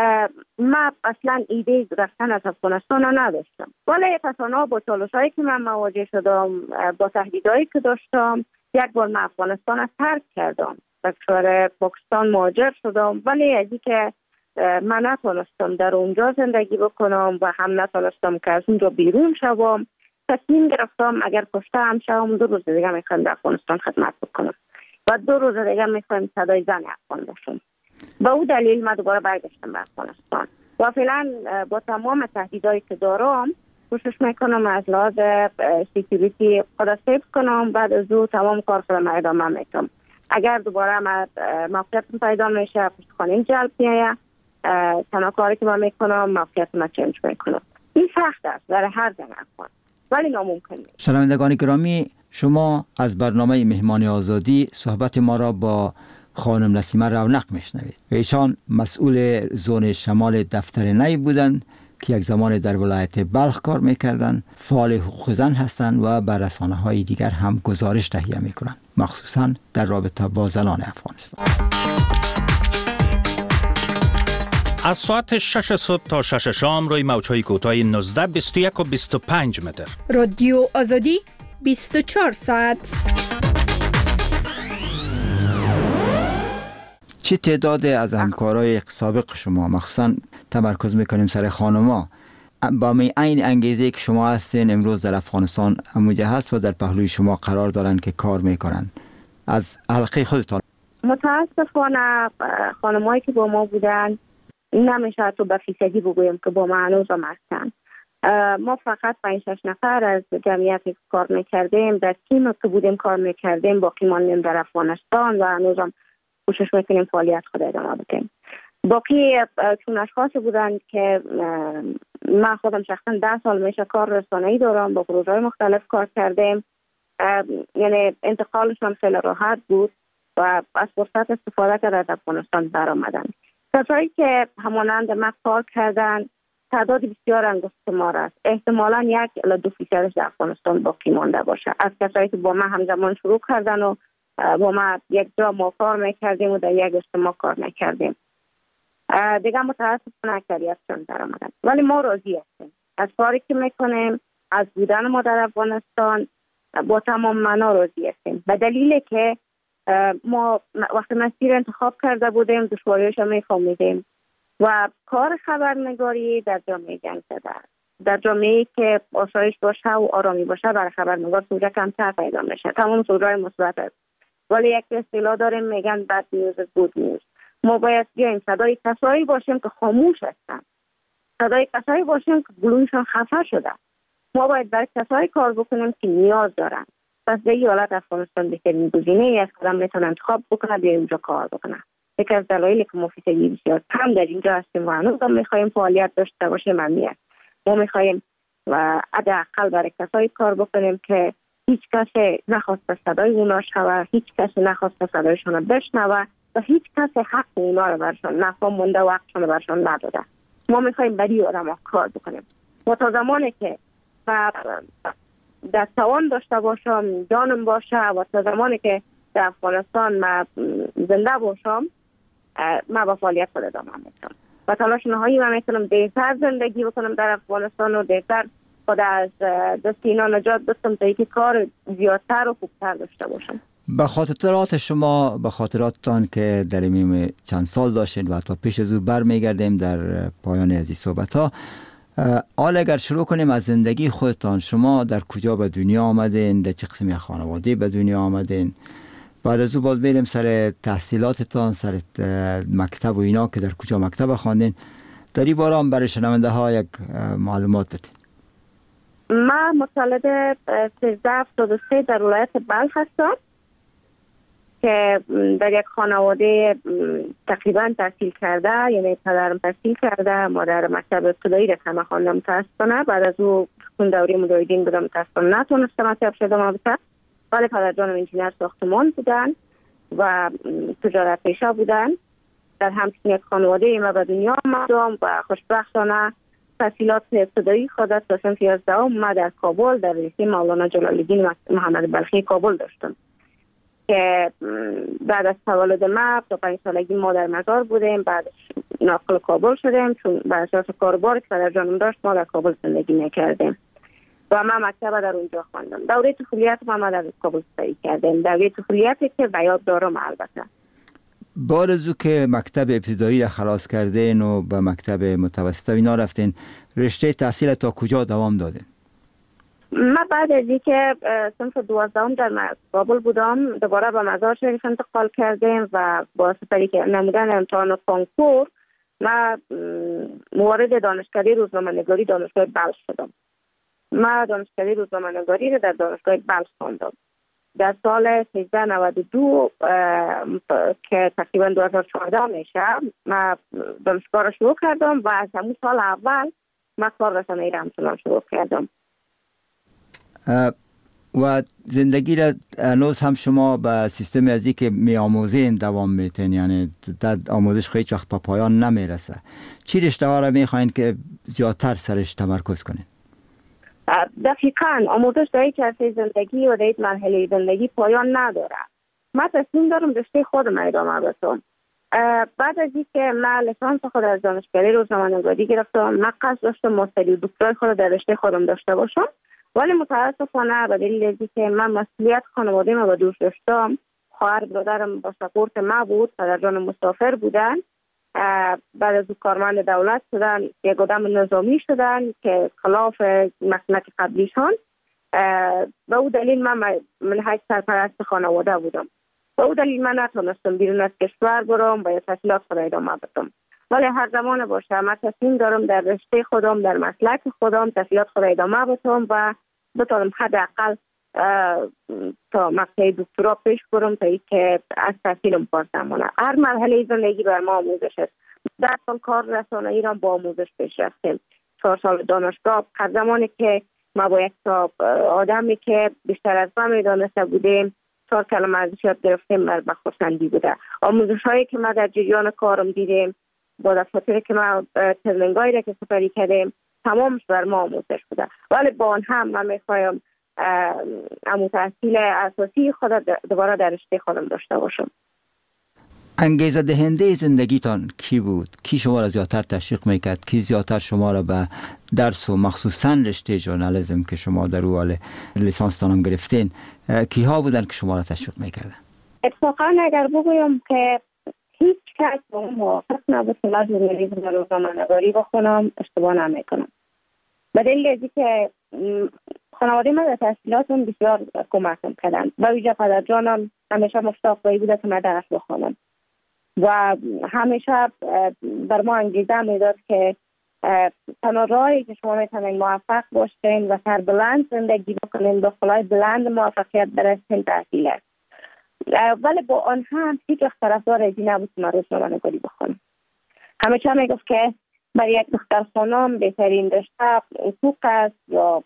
من اصلا ایده رفتن از افغانستان نداشتم، ولی تصانع با چالش‌هایی که من مواجه شدم، با تهدیدهایی که داشتم، یک بار من افغانستان رو ترک کردم، به کشور پاکستان مهاجر شدم. ولی از اینکه من نتونستم در اونجا زندگی بکنم و هم نتونستم که از اونجا بیرون شوم، تصمیم گرفتم اگر کشته هم شوم دو روز دیگه میخوام در افغانستان خدمت بکنم و دو روز دیگه میخوام صدای زن افغان باشم. با او دلیل من دوباره برگشتم به افغانستان و فعلا با تمام تهدیدایی که دارم کوشش میکنم از لحاظ سکیوریتی خود سیف کنم. بعد از او تمام کار خودم ادامه میدم. اگر دوباره من موقعیت پیدا میشه پشت خانه جلب میایه، تنها کاری که من میکنم موقعیت من چنج میکنم. این سخت است برای هر زن افغان، ولی ناممکن نیست. شنوندگان گرامی، شما از برنامه مهمان آزادی صحبت ما را با خانم نسیمه رونق میشنوید. ایشان مسئول زون شمال دفتر نی بودند که یک زمان در ولایت بلخ کار میکردند، فعال حقوق زن هستند و بر رسانه‌های دیگر هم گزارش تهیه میکنند، مخصوصا در رابطه با زنان افغانستان. از ساعت شش صبح تا شش شام روی موج‌های کوتاه نوزده، بیست و یک و بیست و پنج متر. رادیو آزادی بیست و چهار ساعت. چه تعداد از همکارای سابق شما، مخصوصا تمرکز میکنیم سر خانما، با می این انگیزه که شما هستین امروز در افغانستان اموجه هست و در پهلوی شما قرار دارن که کار میکنن، از حلقه خودتان؟ متاسفانه خانمایی که با ما بودن نمیشه تو به فیصدی بگویم که با ما هنوز هم هستن. ما فقط پنج شش نفر از جمعیتی که کار میکردیم در تیم که بودیم کار میکردیم، باقی ماندیم در افغانستان و هنوز هم کوشش میکنیم فعالیت خود ادامه بدیم. باقی چون اشخاصی بودن که من خودم شخصا ده سال میشه کار رسانه‌ای دارم، با پروژه‌های مختلف کار کردیم، یعنی انتقالشان خیلی راحت بود و از فرصت استفاده کرده از افغانستان برآمدن. کسایی که همانند ما کار کردن تعداد بسیار انگشت ما است. احتمالاً یک الی دو فیصدش در افغانستان باقی مانده باشه، از کسایی که با ما همزمان شروع کردن و با ما یک جا ما کار میکردیم و در یک اجتماع کار میکردیم. دیگه متاسفانه اکثریتشون در آمدن، ولی ما راضی هستیم از کاری که میکنیم، از بودن ما در افغانستان با تمام معنا راضی هستیم، به دلیلی که ما وقتی مسیر انتخاب کرده بودیم دشواریش هم میفهمیدیم و کار خبرنگاری در جامعه جنگ زده است. در جامعه‌ای که آسایش باشه و آرامی باشه برای خبرنگار سوژه کمتر پیدا میشه، تمام سوژه‌های مثبت است، ولی یک اصطلاح داریم میگن بد نیوز گود نیوز. ما باید بیایم صدای کسایی باشیم که خاموش هستن، صدای کسایی باشیم که گلویشون خفه شده. ما باید برای کسایی کار بکنیم که نیاز دارن. پس به این حالت افغانستان بهترین گزینه‌ای است که آدم میتونه انتخاب بکنه بیا اونجا کار بکنه. یکی از دلایلی که ما فیصدی بسیار کم در اینجا هستیم و هنوز هم میخوایم فعالیت داشته باشیم همین است. ما میخوایم و حداقل برای کسایی کار بکنیم که هیچ کسی نخواسته صدای اونا شوه، هیچ کسی نخواسته صدایشون بشنوه و هیچ کسی حق اونا رو برشان نفهم مونده و حقشون رو برشان نداده. ما میخوایم برای آدم کار بکنیم. و تا زمانی که در توان داشته باشم، جانم باشه و تا زمانی که در افغانستان من زنده باشم، من با فعالیت خود ادامه میدم و تلاش نهایی من میکنم بهتر زندگی بکنم در افغانستان و بهتر خود از دست اینا نجات بدم تا اینکه کار زیادتر و خوبتر داشته باشم. به خاطرات شما، به خاطراتتان که در این چند سال داشتین و تا پیش از او برمیگردیم در پایان از این صحبت ها، حالا اگر شروع کنیم از زندگی خودتان، شما در کجا به دنیا آمدین، در چه قسمی خانواده به دنیا آمدین، بعد از او باز بریم سر تحصیلاتتان، سر مکتب و اینا که در کجا مکتب خواندین، در این باره هم برای شنونده ها یک معلومات بدین. من متولد سیزده هفتاد و سه در ولایت بلخ هستم که در یک خانواده تقریبا تحصیل کرده، یعنی پدرم تحصیل کرده، مادر مکتب ابتدایی رفتم خواندم متاسفانه، بعد از او چون دوره مجاهدین بودم متاسفانه نتونستم مکتب شدم بسر، ولی پدر جانم انجینر ساختمان بودن و تجارت پیشه بودن. در همچین یک خانواده ما به دنیا آمدم و خوشبختانه تحصیلات ابتدایی خودت تا صنف یازدهم ما در کابل در لیسه مولانا جلال الدین محمد بلخی کابل داشتم که بعد از تولد ما تا پنج سالگی ما در مزار بودیم، بعد ناقل کابل شدیم چون بر اساس کاربار که پدر جانم داشت ما در کابل زندگی میکردیم و من مکتب در اونجا خواندم. دوره طفولیت ما در کابل سعی کردیم، دوره طفولیتی که به یاد دارم البته. بعد از او که مکتب ابتدایی را خلاص کردین و به مکتب متوسط اینا رفتین، رشته تحصیل تا کجا دوام دادین؟ من بعد از اینکه صنف دوازدهم در کابل بودم دوباره به مزار شریف انتقال کردیم و با سپری که نمودن امتحان کنکور من موارد دانشکده روزنامه‌نگاری دانشگاه بلخ شدم. من دانشکده روزنامه‌نگاری رو در دانشگاه بلخ خواندم. در سال سیزده نود و دو که تقریبا دو هزار و چهارده میشه من دانشگاه رو شروع کردم و از همون سال اول من کار رسانه‌ای را همچنان شروع کردم. و زندگی را هنوز هم شما به سیستم ازی که می آموزین دوام میتین، یعنی در آموزش خیلی وقت به پایان نمیرسه. چی رشته ها را میخواین که زیادتر سرش تمرکز کنین؟ دقیقاً آموزش در یک عرصه زندگی و در یک مرحله زندگی پایان نداره. من تصمیم دارم رشته خودم ادامه بدم. بعد از اینکه من لیسانس خود از دانشکده روزنامه‌نگاری گرفتم، من قصد داشتم ماستری و دکترای خود در رشته خودم داشته باشم، ولی متاسفانه به دلیل اینکه من مسئولیت خانواده ما به دوش داشتم، خواهر برادرم با سپورت ما بود، پدرجان مسافر بودن، بعد از کارمند دولت شدن، یک آدم نظامی شدن که خلاف مسلک قبلیشان. به او دلیل من منهج سرپرست خانواده بودم. به او دلیل من نتونستم بیرون از کشور برم و یا تحصیلات خود ادامه بدم. ولی هر زمان باشه من تصمیم دارم در رشته خودم، در مسلک خودم تحصیلات خود ادامه بدم و بتونم حداقل تا مقطع دکترا پیش برم تا اینکه از تحصیلم پاس نمونه. هر مرحله زندگی بر ما آموزش است. در سال کار رسانه‌ای را با آموزش پیش رفتیم. چهار سال دانشگاه، هر زمانی که ما با یک آدمی که بیشتر از ما میدانسته بودیم چهار کلمه ازش یاد گرفتیم، بر خرسندی بوده. آموزش هایی که ما در جریان کارم دیدیم، با دفاتری که ما ترنینگایی را که سپری کردیم، تمامش بر ما آموزش بوده. ولی با آن هم من میخوایم امو تحصیل اساسی خود دوباره در رشته خودم داشته باشم. انگیزه دهنده زندگیتان کی بود؟ کی شما را زیادتر تشویق میکرد؟ کی زیادتر شما را به درس و مخصوصا رشته ژورنالیسم که شما در او حال لیسانستان هم گرفتین، کی ها بودن که شما را تشویق میکردن؟ اتفاقا اگر بگویم که هیچ کس با اون موافق نبود که من ژورنالیسم و روزنامه‌نگاری بخونم، اشتباه نمیکنم. به دلیل اینکه که خانواده من در تحصیلاتم بسیار کمکم کردن. با ویژه پدرجانم همیشه مشتاق بوده که من درس بخونم و همیشه بر ما انگیزه میداد که تنها راهی که شما میتونید موفق باشین و سر بلند زندگی بکنین، دخلای بلند موفقیت برسین، تحصیل است. ولی با آن هم هیچ وقت طرفدار ازی نبود که من روزنامه‌نگاری بخونم. همیشه میگفت که برای یک دختر خانم بهترین رشته حقوق است یا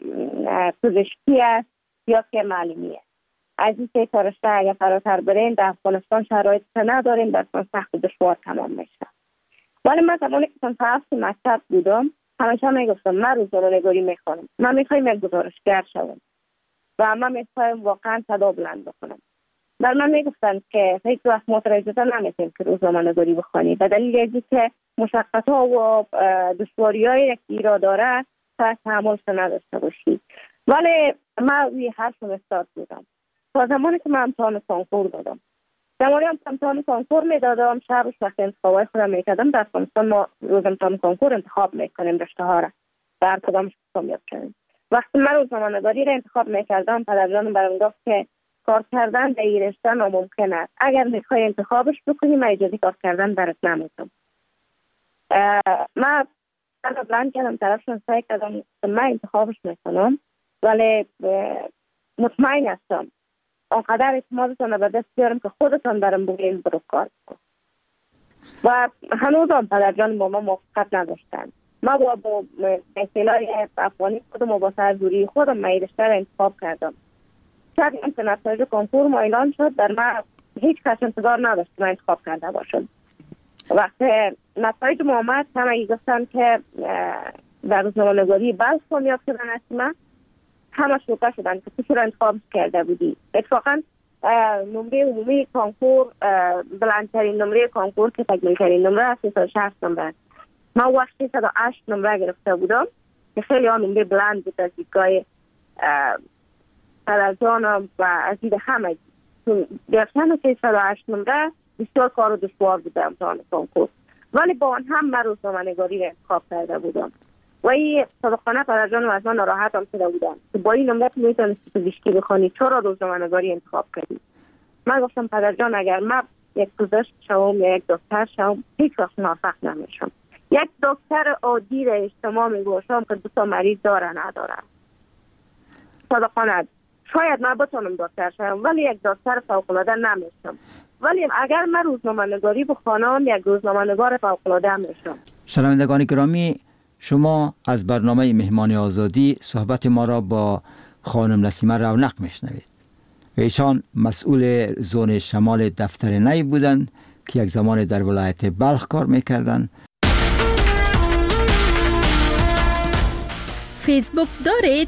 پزشکی است یا که معلمی است. از این سه تا رشته اگر فراتر برین در افغانستان شرایط نداریم، در سخت و دشوار تمام میشه. ولی من زمانی که سنف هفت مکتب بودم همیشه میگفتم من روزنامه‌نگاری میخوانم، من میخوایم یک گزارشگر شوم و من میخوایم واقعا صدا بلند بکنم. در من میگفتن که هیچ وقت مترجمه نمیتونیم که روزنامه‌نگاری بخوانی، به دلیل اینکه مشقت‌ها و دشواری‌هایی که ایرا داره تا تحملش نداشته باشی. ولی من روی حرفم استاد بودم تا زمانی که من امتحان کنکور دادم. زمانی هم امتحان کنکور میدادم، شبش وقت انتخابای خودم میکردم. در افغانستان ما روز امتحان کنکور انتخاب میکنیم رشته ها را و هر کدامش کامیاب کنیم. وقتی من روزنامه‌نگاری را انتخاب میکردم پدرجانم برام گفت که کار کردن در این رشته ناممکن است. اگر میخوای انتخابش بکنی من اجازه کار کردن برات نمیدم. من صدا بلند کردم، طرفشون سعی کردم من انتخابش میکنم، ولی مطمئن هستم آنقدر اعتمادتان به دست بیارم که خودتان برام بگوین برو کار کن. و هنوز هم پدرجان با ما موافقت نداشتن. ما با با اصطلاح افغانی خودم و با سرزوری خودم من رشته را انتخاب کردم. شاید این که نتایج کنکور ما اعلان شد، در من هیچ کس انتظار نداشت که من انتخاب کرده باشم. وقتی نتایج ما آمد همه گفتن که در روزنامه‌نگاری بلخ کامیاب شدن هستی، من همه شوکه شدن که تو چرا انتخاب کرده بودی. اتفاقا نمره عمومی کنکور بلندترین نمره کنکور که تکمیل ترین نمره است سیصد و شصت نمره. من وقتی سیصد و هشت نمره گرفته بودم که خیلی ها نمره بلند بود از دیدگاه پدرجانم و از دید همه. گرفتن سیصد و هشت نمره بسیار کار و دشوار بوده امتحان کنکور، ولی با آن هم من روزنامه‌نگاری را انتخاب کرده بودم و این صادقانه پدرجانم از من ناراحت هم شده بودم که با این نمره تو میتونستی پزشکی بخوانی، چرا روزنامه‌نگاری انتخاب کردی؟ من گفتم پدرجان اگر من یک پزشک شوم یا یک دکتر شوم هیچ وقت موفق نمیشم. یک دکتر عادی را اجتماع میگوشم که دو تا مریض داره نداره. صادقانه شاید من بتونم دکتر شوم ولی یک دکتر فوق‌العاده نمیشم. ولی اگر من روزنامه‌نگاری بخوانم یک روزنامه‌نگار فوق‌العاده میشم. شنوندگان گرامی، شما از برنامه مهمان آزادی صحبت ما را با خانم نسیمه رونق میشنوید. ایشان مسئول زون شمال دفتر نی بودند که یک زمان در ولایت بلخ کار میکردند. فیسبوک دارید؟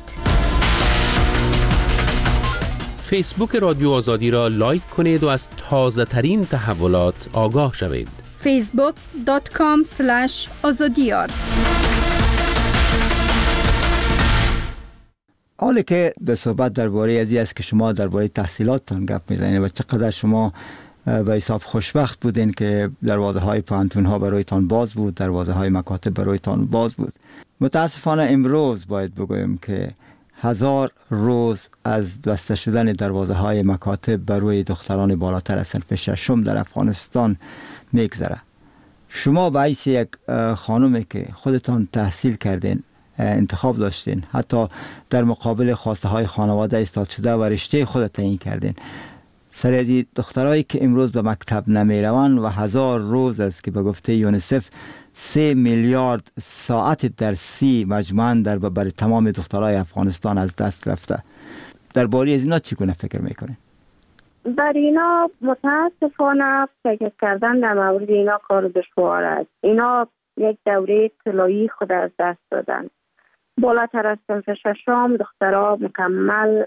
فیسبوک رادیو آزادی را لایک کنید و از تازه ترین تحولات آگاه شوید. فیسبوک دات کام اسلش آزادیار. حالا که به صحبت درباره ازی است که شما درباره تحصیلاتتان گپ میزنید و چقدر شما به حساب خوشبخت بودین که دروازه های پانتون ها برایتان باز بود، دروازه های مکاتب برایتان باز بود. متاسفانه امروز باید بگویم که هزار روز از بسته شدن دروازه های مکاتب بر روی دختران بالاتر از صنف ششم در افغانستان میگذره. شما به حیث یک خانومی که خودتان تحصیل کردین، انتخاب داشتین، حتی در مقابل خواسته های خانواده ایستاد شده و رشته خود تعیین کردین، سر از دخترایی که امروز به مکتب نمی روند و هزار روز است که به گفته یونیسف سه میلیارد ساعت درسی مجموعاً در برای تمام دخترای افغانستان از دست رفته. درباره از اینا چگونه فکر میکنین؟ در اینا متاسفانه فکر کردن در مورد اینا کار دشوار است. اینا یک دوره طلایی خود از دست دادن. بالاتر از صنف ششم دخترها مکمل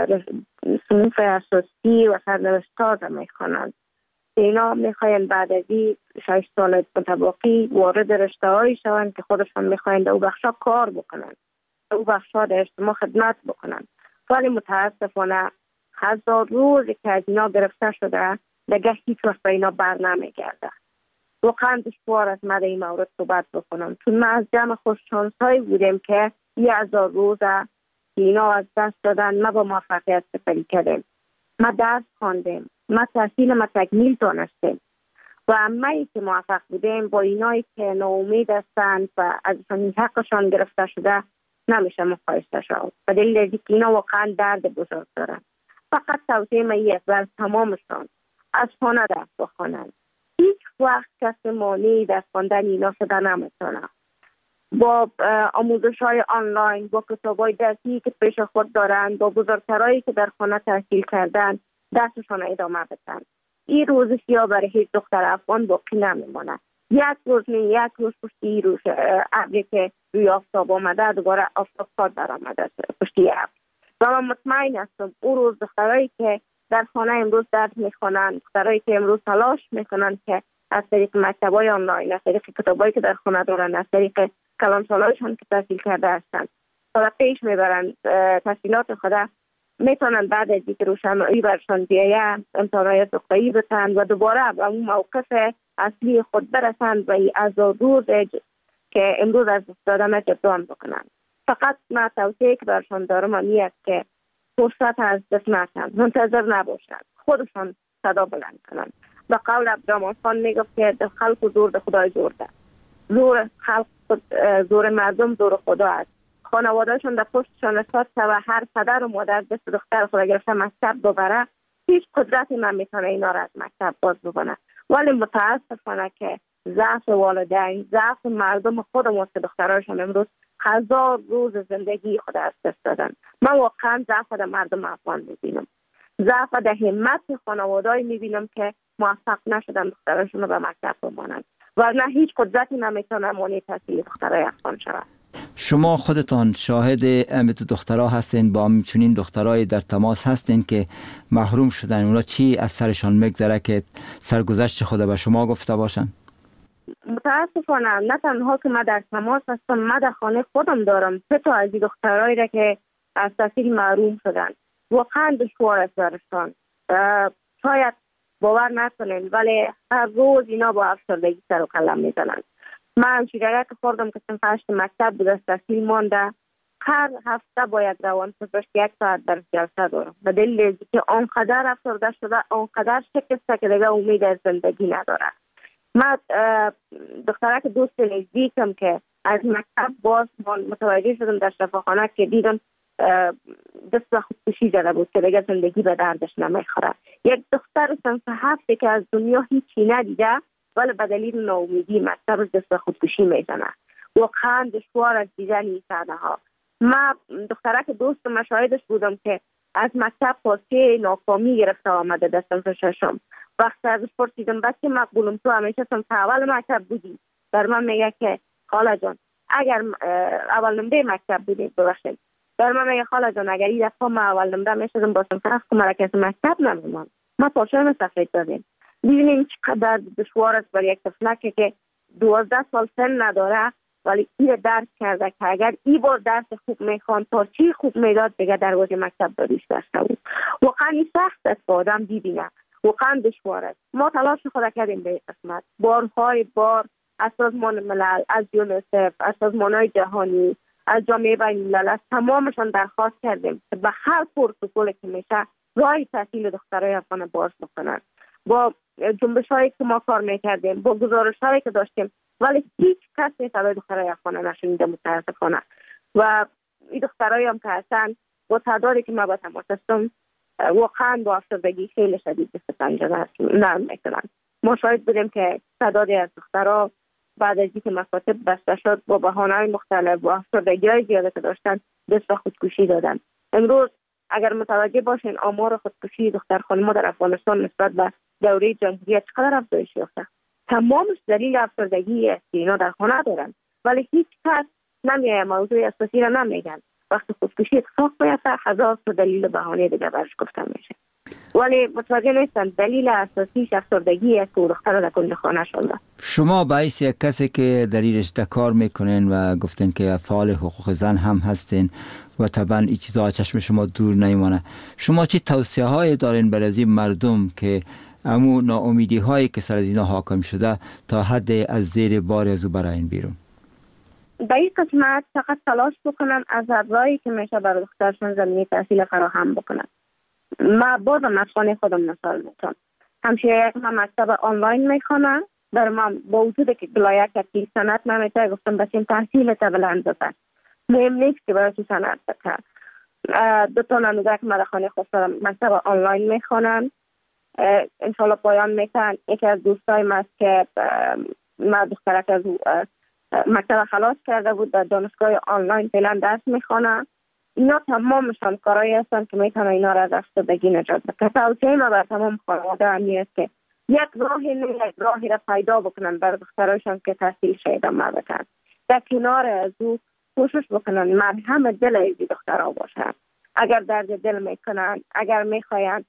صنف اساسی و سرنوشت‌ها را میخوانند. اینا میخواین بعد از این شش سال متباقی وارد رشته هایی شوند که خودشان میخواین در او بخشا کار بکنند، در او بخشا در اجتماع خدمت بکنند. ولی متاسفانه هزار روزی که از اینا گرفته شده دیگه هیچ وقت به اینا بر نمیگرده. واقعا دشوار است من در این مورد صحبت بکنم، چون ما از جمع خوششانس هایی بودیم که یه هزار روزه اینا از دست دادن، ما با موفقیت سپری کردیم، ما درس خواندیم، ما تحصیل ما تکمیل دانستیم و همه‌ای که موفق بودیم با اینایی که ناامید هستند و ازشان حقشان گرفته شده نمیشه مقایسه شد. به دلیل اینکه اینا واقعا درد بزرگ دارن. فقط توصیه من یک بر تمامشان از خانه درس بخوانند. هیچ وقت کسی مانعی در خواندن اینا شده نمیتونه. با آموزش های آنلاین، با کتاب های درسی که پیش خود دارند، با بزرگترهایی که در خانه تحصیل کردن درسشان ادامه بدن. این روز سیاه برای هیچ دختر افغان باقی نمیمونه. یک روز نه یک روز پشتی روز ابری که روی آفتاب آمده دوباره آفتاب کار در آمده پشتی ابر. و من مطمئن هستم اون روز دخترایی که در خانه امروز درس میخوانند، دخترایی که امروز تلاش میکنند که از طریق مکتبای آنلاین، از طریق کتابایی که در خانه دارن، از طریق کلانسالایشان که تحصیل کرده هستند تا پیش میبرند تحصیلات خود، میتونن بعد از اینکه روشنایی برشان بیایه امتحانات نقطه‌ای بتن و دوباره به اون موقف اصلی خود برسند و این هزار روز که امروز از دست دادن جبران بکنند. فقط من توصیه که برشان دارم این است که فرصت از دست ندن، منتظر نباشند، خودشان صدا بلند کنند. به قول عبدالرحمن خان میگفت که خلق و زور خدای زور ده. زور خلق زور مردم زور خدا است. خانوادهشون در پشتشان استاد و هر پدر و مادر دست دختر خود گرفته مکتب ببره، هیچ قدرتی نمیتونه اینا را از مکتب باز بکنه. ولی متاسفانه که ضعف والدین، ضعف مردم خودمون که دختراشون امروز هزار روز زندگی خود از دست دادن. من واقعا ضعف در مردم افغان میبینم، ضعف در همت خانواده‌ای میبینم که موفق نشدن دختراشون رو به مکتب بمانند، ورنه هیچ قدرتی نمیتونه مانع تحصیل دخترای افغان شود. شما خودتان شاهد امت دخترها هستین، با همچنین دخترای در تماس هستین که محروم شدن، اونا چی از سرشان میگذره که سرگذشت خود به شما گفته باشن؟ متاسفانه نه تنها که من در تماس هستم، من در خانه خودم دارم سه تا از این دخترایی را که از تحصیل محروم شدن. واقعا دشوار است برشان. شاید باور نکنین ولی هر روز اینا با افسردگی سر و کله میزنن. من شیرایت خوردم که صنف هشت مکتب بود از تحصیل مانده، هر هفته باید روان پزشک یک ساعت در جلسه دارم به دلیل که آنقدر افسرده شده، آنقدر شکسته که دیگه امید از زندگی نداره. من دخترک دوست نزدیکم که از مکتب باز متوجه شدم در شفاخانه که دیدم دست به خودکشی زده بود که دیگه زندگی به دردش نمیخوره. یک دختر صنف هفته که از دنیا هیچی ندیده ولی به دلیل ناامیدی مکتب دست به خودکشی میزنه. واقعا دشوار از دیدن این صحنه ها. من دخترک دوست مشاهدش بودم که از مکتب پاسه ناکامی گرفته آمده در صنف ششم. وقتی ازش پرسیدم بچه مقبولم تو همیشه صنف اول مکتب بودی؟ در من میگه که خاله جان اگر اول نمره مکتب بودی ببخشید. در من میگه خاله جان اگر این دفعه ما اول نمره میشدم با صنف هفت که مرکز مکتب نمیمان. ما پاشم سفید دادیم. ببینیم چقدر دشوار است برای یک طفلک که دوازده سال سن نداره ولی این درک کرده که اگر این بار درس خوب میخوان تا چی خوب میداد دیگه دروازه مکتب داریش داشته بود. واقعا این سخت است که آدم ببینه، واقعا دشوار است. ما تلاش خود کردیم به این قسمت، بارهای بار از سازمان ملل، از یونیسف، از سازمانهای جهانی، از جامعه بین الملل، از تمامشان درخواست کردیم که به هر پروتکلی که میشه راه تحصیل دخترای افغان باز بکنن. با جنبش هایی که ما کار میکردیم، با گزارش هایی که داشتیم، ولی هیچ کسی صدای دخترای افغان نشنیده متاسفانه. و این دخترایی هم که هستن با تعدادی که ما با تماس هستم واقعا با افسردگی خیلی شدید دست پنجه نرم میکنن. ما شاهد بودیم که تعدادی از دخترها بعد از اینکه مکاتب بسته شد با بهانه‌های مختلف و افسردگی های زیاده که داشتن دست به خودکشی دادن. امروز اگر متوجه باشین آمار خودکشی دختر خانم‌ها در افغانستان نسبت به دوره جمهوریت چقدر افزایش یافته. تمامش دلیل افسردگی است که اینا در خانه دارن، ولی هیچ کس نمیه موضوع اساسی را نمیگن. وقتی خودکشی اتفاق بیفته هزار تا دلیل بهانه دیگه برش گفته میشه، ولی متوجه نیستن دلیل اساسیش افسردگی است که دختر در کل خانه شده. شما باعث یک کسی که در این رشته کار میکنین و گفتین که فعال حقوق زن هم هستین و طبعا این چیزا چشم شما دور نمیمانه، شما چی توصیه های دارین برای مردم که امو ناامیدی هایی که سر اینا حاکم شده تا حد از زیر بار از او براین بیرون؟ در این قسمت فقط تلاش بکنن از ابزاری که میشه برای دخترشون زمینه تحصیل فراهم بکنن. ما بازم از خانه خودم مثال میتونم. همشه یک من مکتب آنلاین میخوانم، در من با وجود که بلایک که سنت نمیشه گفتم بس این تحصیل تا بلند بکن. مهم نیست که برای تو سنت بکن. دو تا نموده که من در خانه خودم مکتب آنلاین میخوانم. انشالله پایان میکن. یکی از دوستای من است که ما دخترک از مکتب خلاص کرده بود در دانشگاه آنلاین فعلا درس میخوانه. اینا تمامشان کارایی هستن که میتونه اینا را از افسردگی نجات بده. توصیه ما بر تمام خانواده همی است که یک راهی نه یک راهی را پیدا بکنن برای دخترایشان که تحصیل شده ما بکن. در کنار از او کوشش بکنن مرهم دل ایزی دخترها باشن. اگر درد دل میکنن، اگر میخواین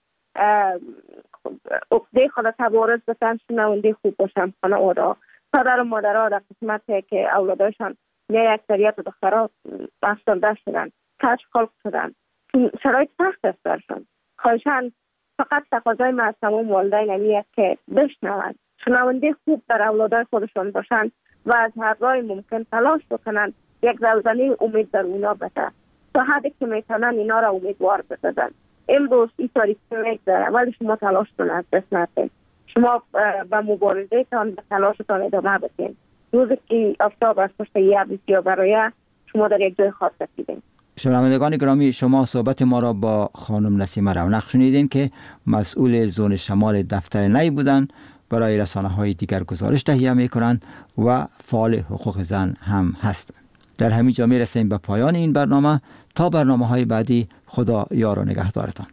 عقده خود تبارز بسن، شنونده خوب باشن خانواده. پدر و مادرها در قسمتی که اولادایشان نه اکثریت دخترها افسرده شدن، کج خلق شدن، شرایط سخت است برشان. خواهشان فقط تقاضای ما از تمام والدین همی است که بشنوند، شنونده خوب در اولادای خودشان باشند و از هر راه ممکن تلاش بکنند یک زلزله امید در اونا بده تا حدی که میتونن اینا را امیدوار بسازن. امروز این تاریخی میگذره ولی شما تلاش کنید، از دست ندید. شما به مبارزه تان به تلاشتان ادامه بدین. روزی که آفتاب از پشت یه بسیار برای شما در یک جای خاص رسیدین. شنوندگان گرامی، شما صحبت ما را با خانم نسیمه رونق شنیدین که مسئول زون شمال دفتر نی بودند، برای رسانه های دیگر گزارش تهیه می کنند و فعال حقوق زن هم هستند. در همین جا می رسیم به پایان این برنامه. تا برنامه های بعدی، خدا یار و نگهدارتان.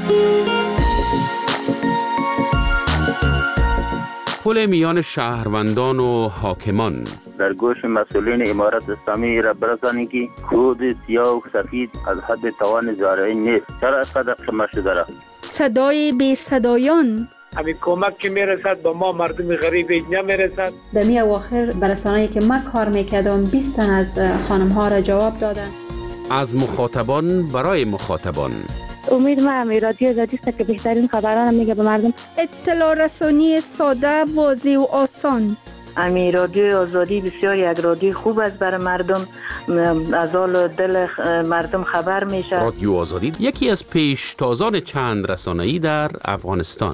پل میان شهروندان و حاکمان. در گوش مسئولین امارت اسلامی را برسانید که کود سیاه و سفید از حد توان زارعین نیست. چرا اینقدر شما شده را؟ صدای بی صدایان. همین کمک که میرسد با ما مردم غریب نمیرسد. در می اواخر برسانه‌ای که من کار میکردم بیست تن از خانم ها را جواب دادن. از مخاطبان برای مخاطبان. امید ما همی رادیو آزادی است که بهترین خبران میگه به مردم. اطلاع رسانی ساده، واضح و آسان. امی رادیو آزادی بسیار یک رادیو خوب است برای مردم، از حال دل مردم خبر میشه. رادیو آزادی یکی از پیشتازان چند رسانه‌ای در افغانستان.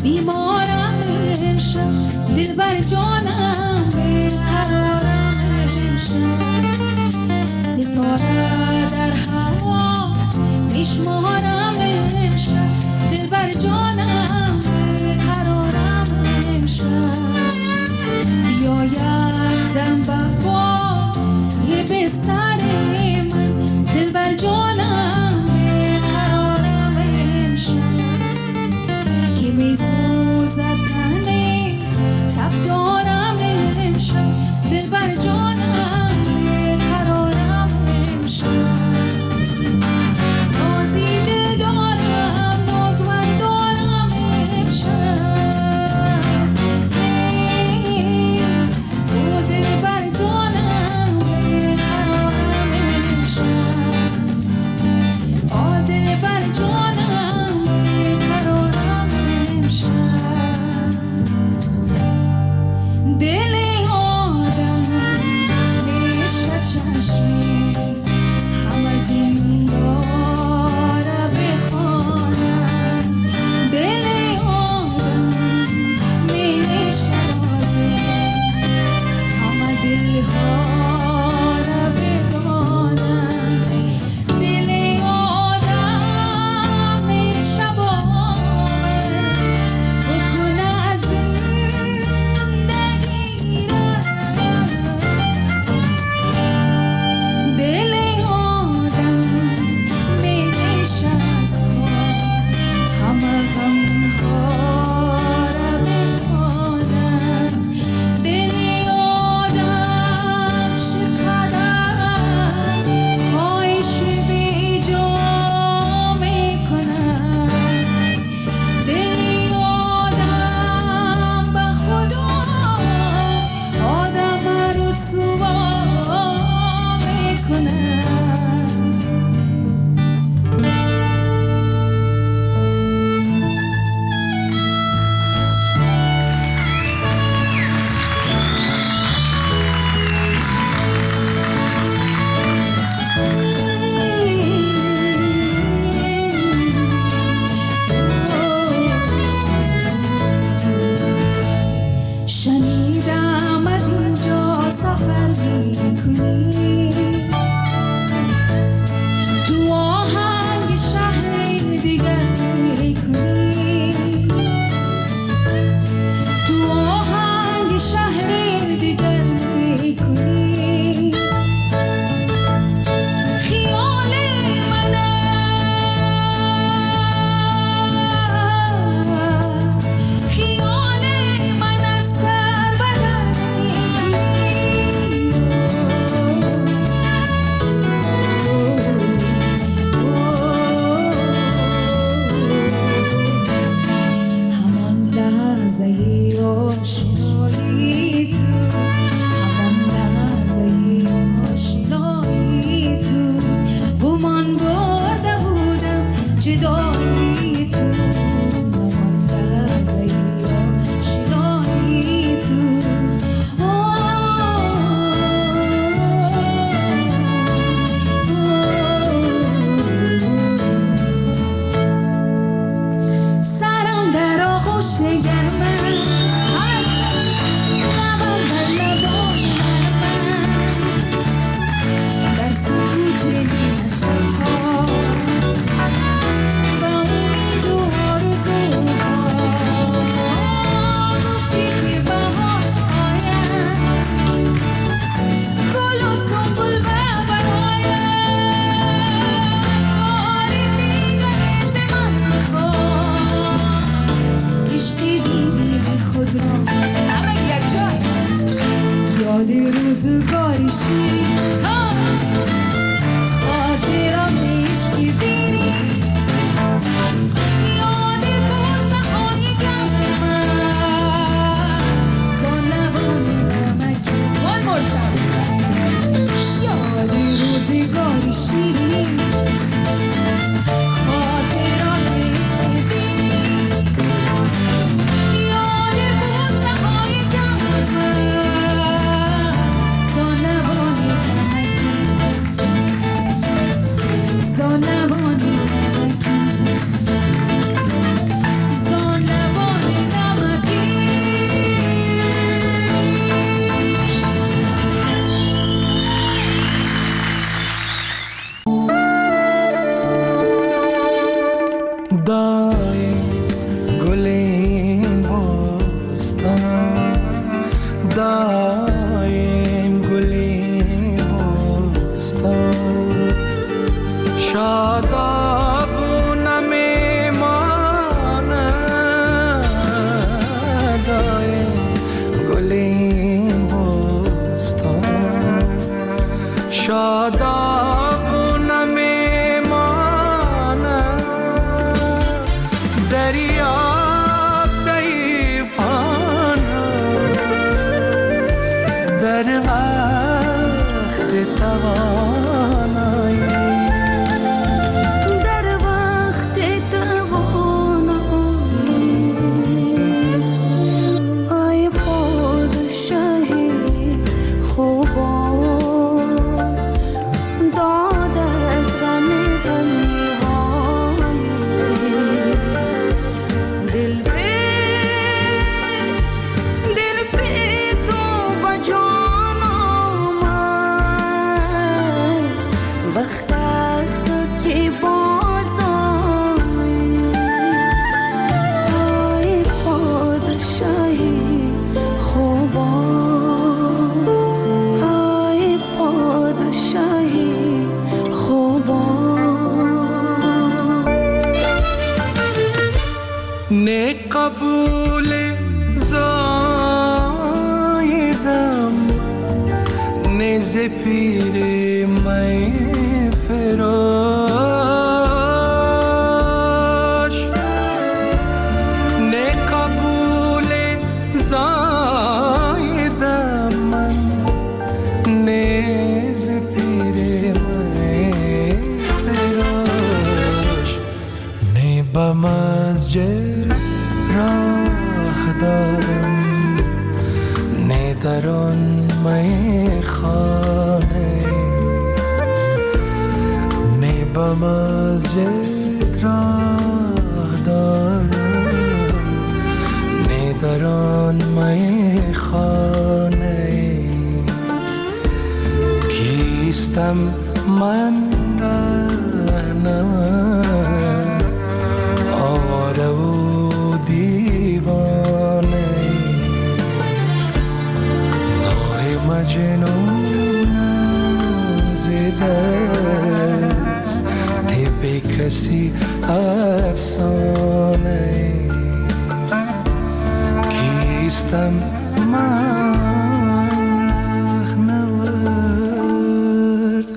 بیمارم امشب دل بر جانم قرارم امشب ستاره در هوا میشمارم امشب دل بر جانم قرارم امشب بیا یک دم بفا یه بستر من دل بر جانم قرارم امشب که میسوزد تنه تب دارم امشب دل بر جانم قرارم امشب نازی دل دارم نازور دارم امشب او دل بر جانم قرارم امشب آ دل بر جانم قرارم امشب دل آدم میشه چشمی همه دنیا را بخوانم دل آدم میشه رازه همه دلها را بدانم دل آدم میشه باور بکنه از زندگی را دل آدم میشه از خواب همه غمها را بخوانم دل آدم چقدر خواهش بی جا میکنم دل آدم به خدا آدم رسوا میکنم شنیدم از اینجا سفر میکنی تو آهنگ شهر دیگر میکنی تو آهنگ شهر دیگر میکنی خیال من است خیال من از سر بدر همان لحظه آشنایی تو همان لحظه آشنایی تو گمان برده بودم جدایی تو همان لحظه آشنایی تو سرم در آغوش گرمم لبم در لبان من در سکوت این شبها با امید و آرزوها گفتی که بهار آید گل و سنبل و برآید بار دیگر ز من مخواه عشقی دیدی خود را همه یک جای یاد روزگاری شیرین خاطرات عشقی دیری یاد بوسه های گرم من زان لبان نمکی one more time یاد روزگاری شیرین خاطرات عشقی دیری یاد بوسه های گرم من زان لبان نمکی زان لبان نمکی زان لبان شادابونم ایماند گل این بستان شادابونم ایماند دریاب ضعیفانه در وقت توانایی در وقت توانایی ای پادشاهی خوبان داد از غم تنهایی دل به دل به تو بجان آمد وقت است که باز آیی ای پادشاهی خوبان ای پادشاهی خوبان نه قبول زایدم نه ز پیر می فراش نه قبول زایدم من نه ز پیر می فراش نه به مسجد راه دارم نه در آن میخانه نه به مسجد راه دارم نه در آن میخانه کیستم من رهنم آواره و دیوانه نوع مجنونم زده است طب کسی افسانه کیستم من رهنورد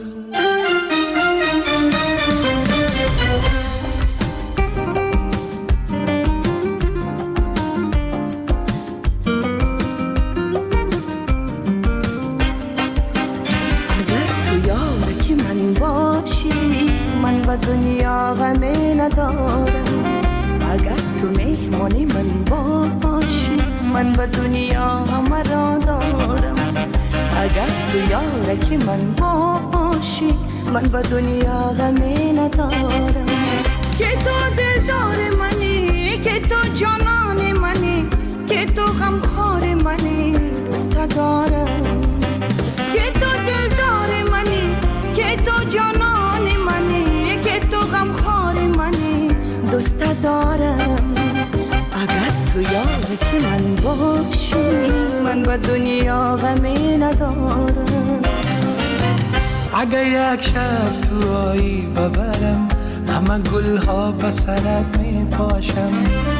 و دنیا غمی ندارم اگر تو مهمانی من باشی من و دنیا همه را دارم اگر تو یارکی من باشی من و دنیا غمی ندارم که تو دلدار منی که تو جانان منی که تو غمخوار منی دوست دارم که تو دلدار منی که تو جانان منی که تو غمخوار منی دوست دارم اگر تو یارکی من باشی من با دنیا غمی ندارم اگه یک شب تو آیی ببرم همه گل ها به سرت می پاشم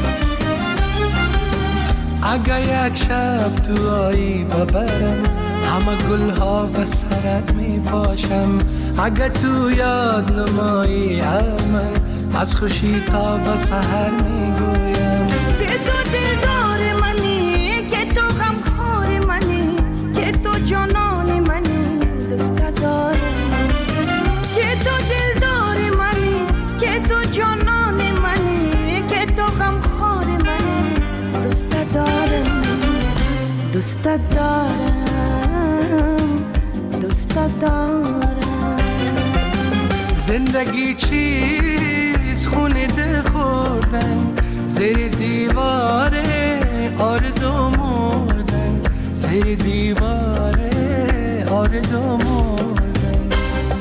اگه یک شب تو آیی ببرم همه گل ها به سرت می پاشم اگه تو یاد نمایی من از خوشی تا به سحر می گویم که تو دلدار منی که تو غمخوار منی که تو جانان منی دوست دارم که تو دلدار منی که تو جانان منی که تو غمخوار منی دوست دارم دوست دارم دوست دارم زندگی چیز خونه ده خوردن زیر دیواره آرزو مردن زیر دیواره آرزو مردن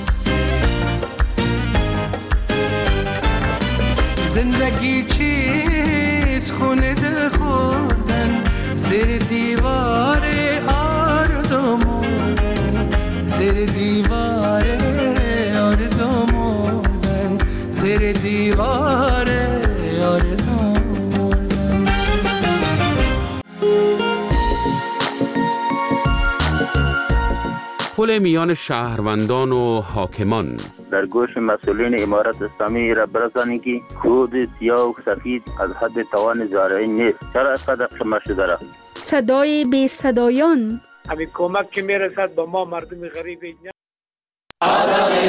زندگی چیز خونه ده خوردن زیر دیواره آرزو مردن زیر دیواره آرزو مردن صلح میان شهروندان و حاکمان. در گوش مسئولین امارت اسلامی را برسانید که کود سیاه و سفید از حد توان زارعی نیست. چرا اینقدر قمه شده را؟ صدای بی صدایان. همین کمک که میرسد به ما مردم غریب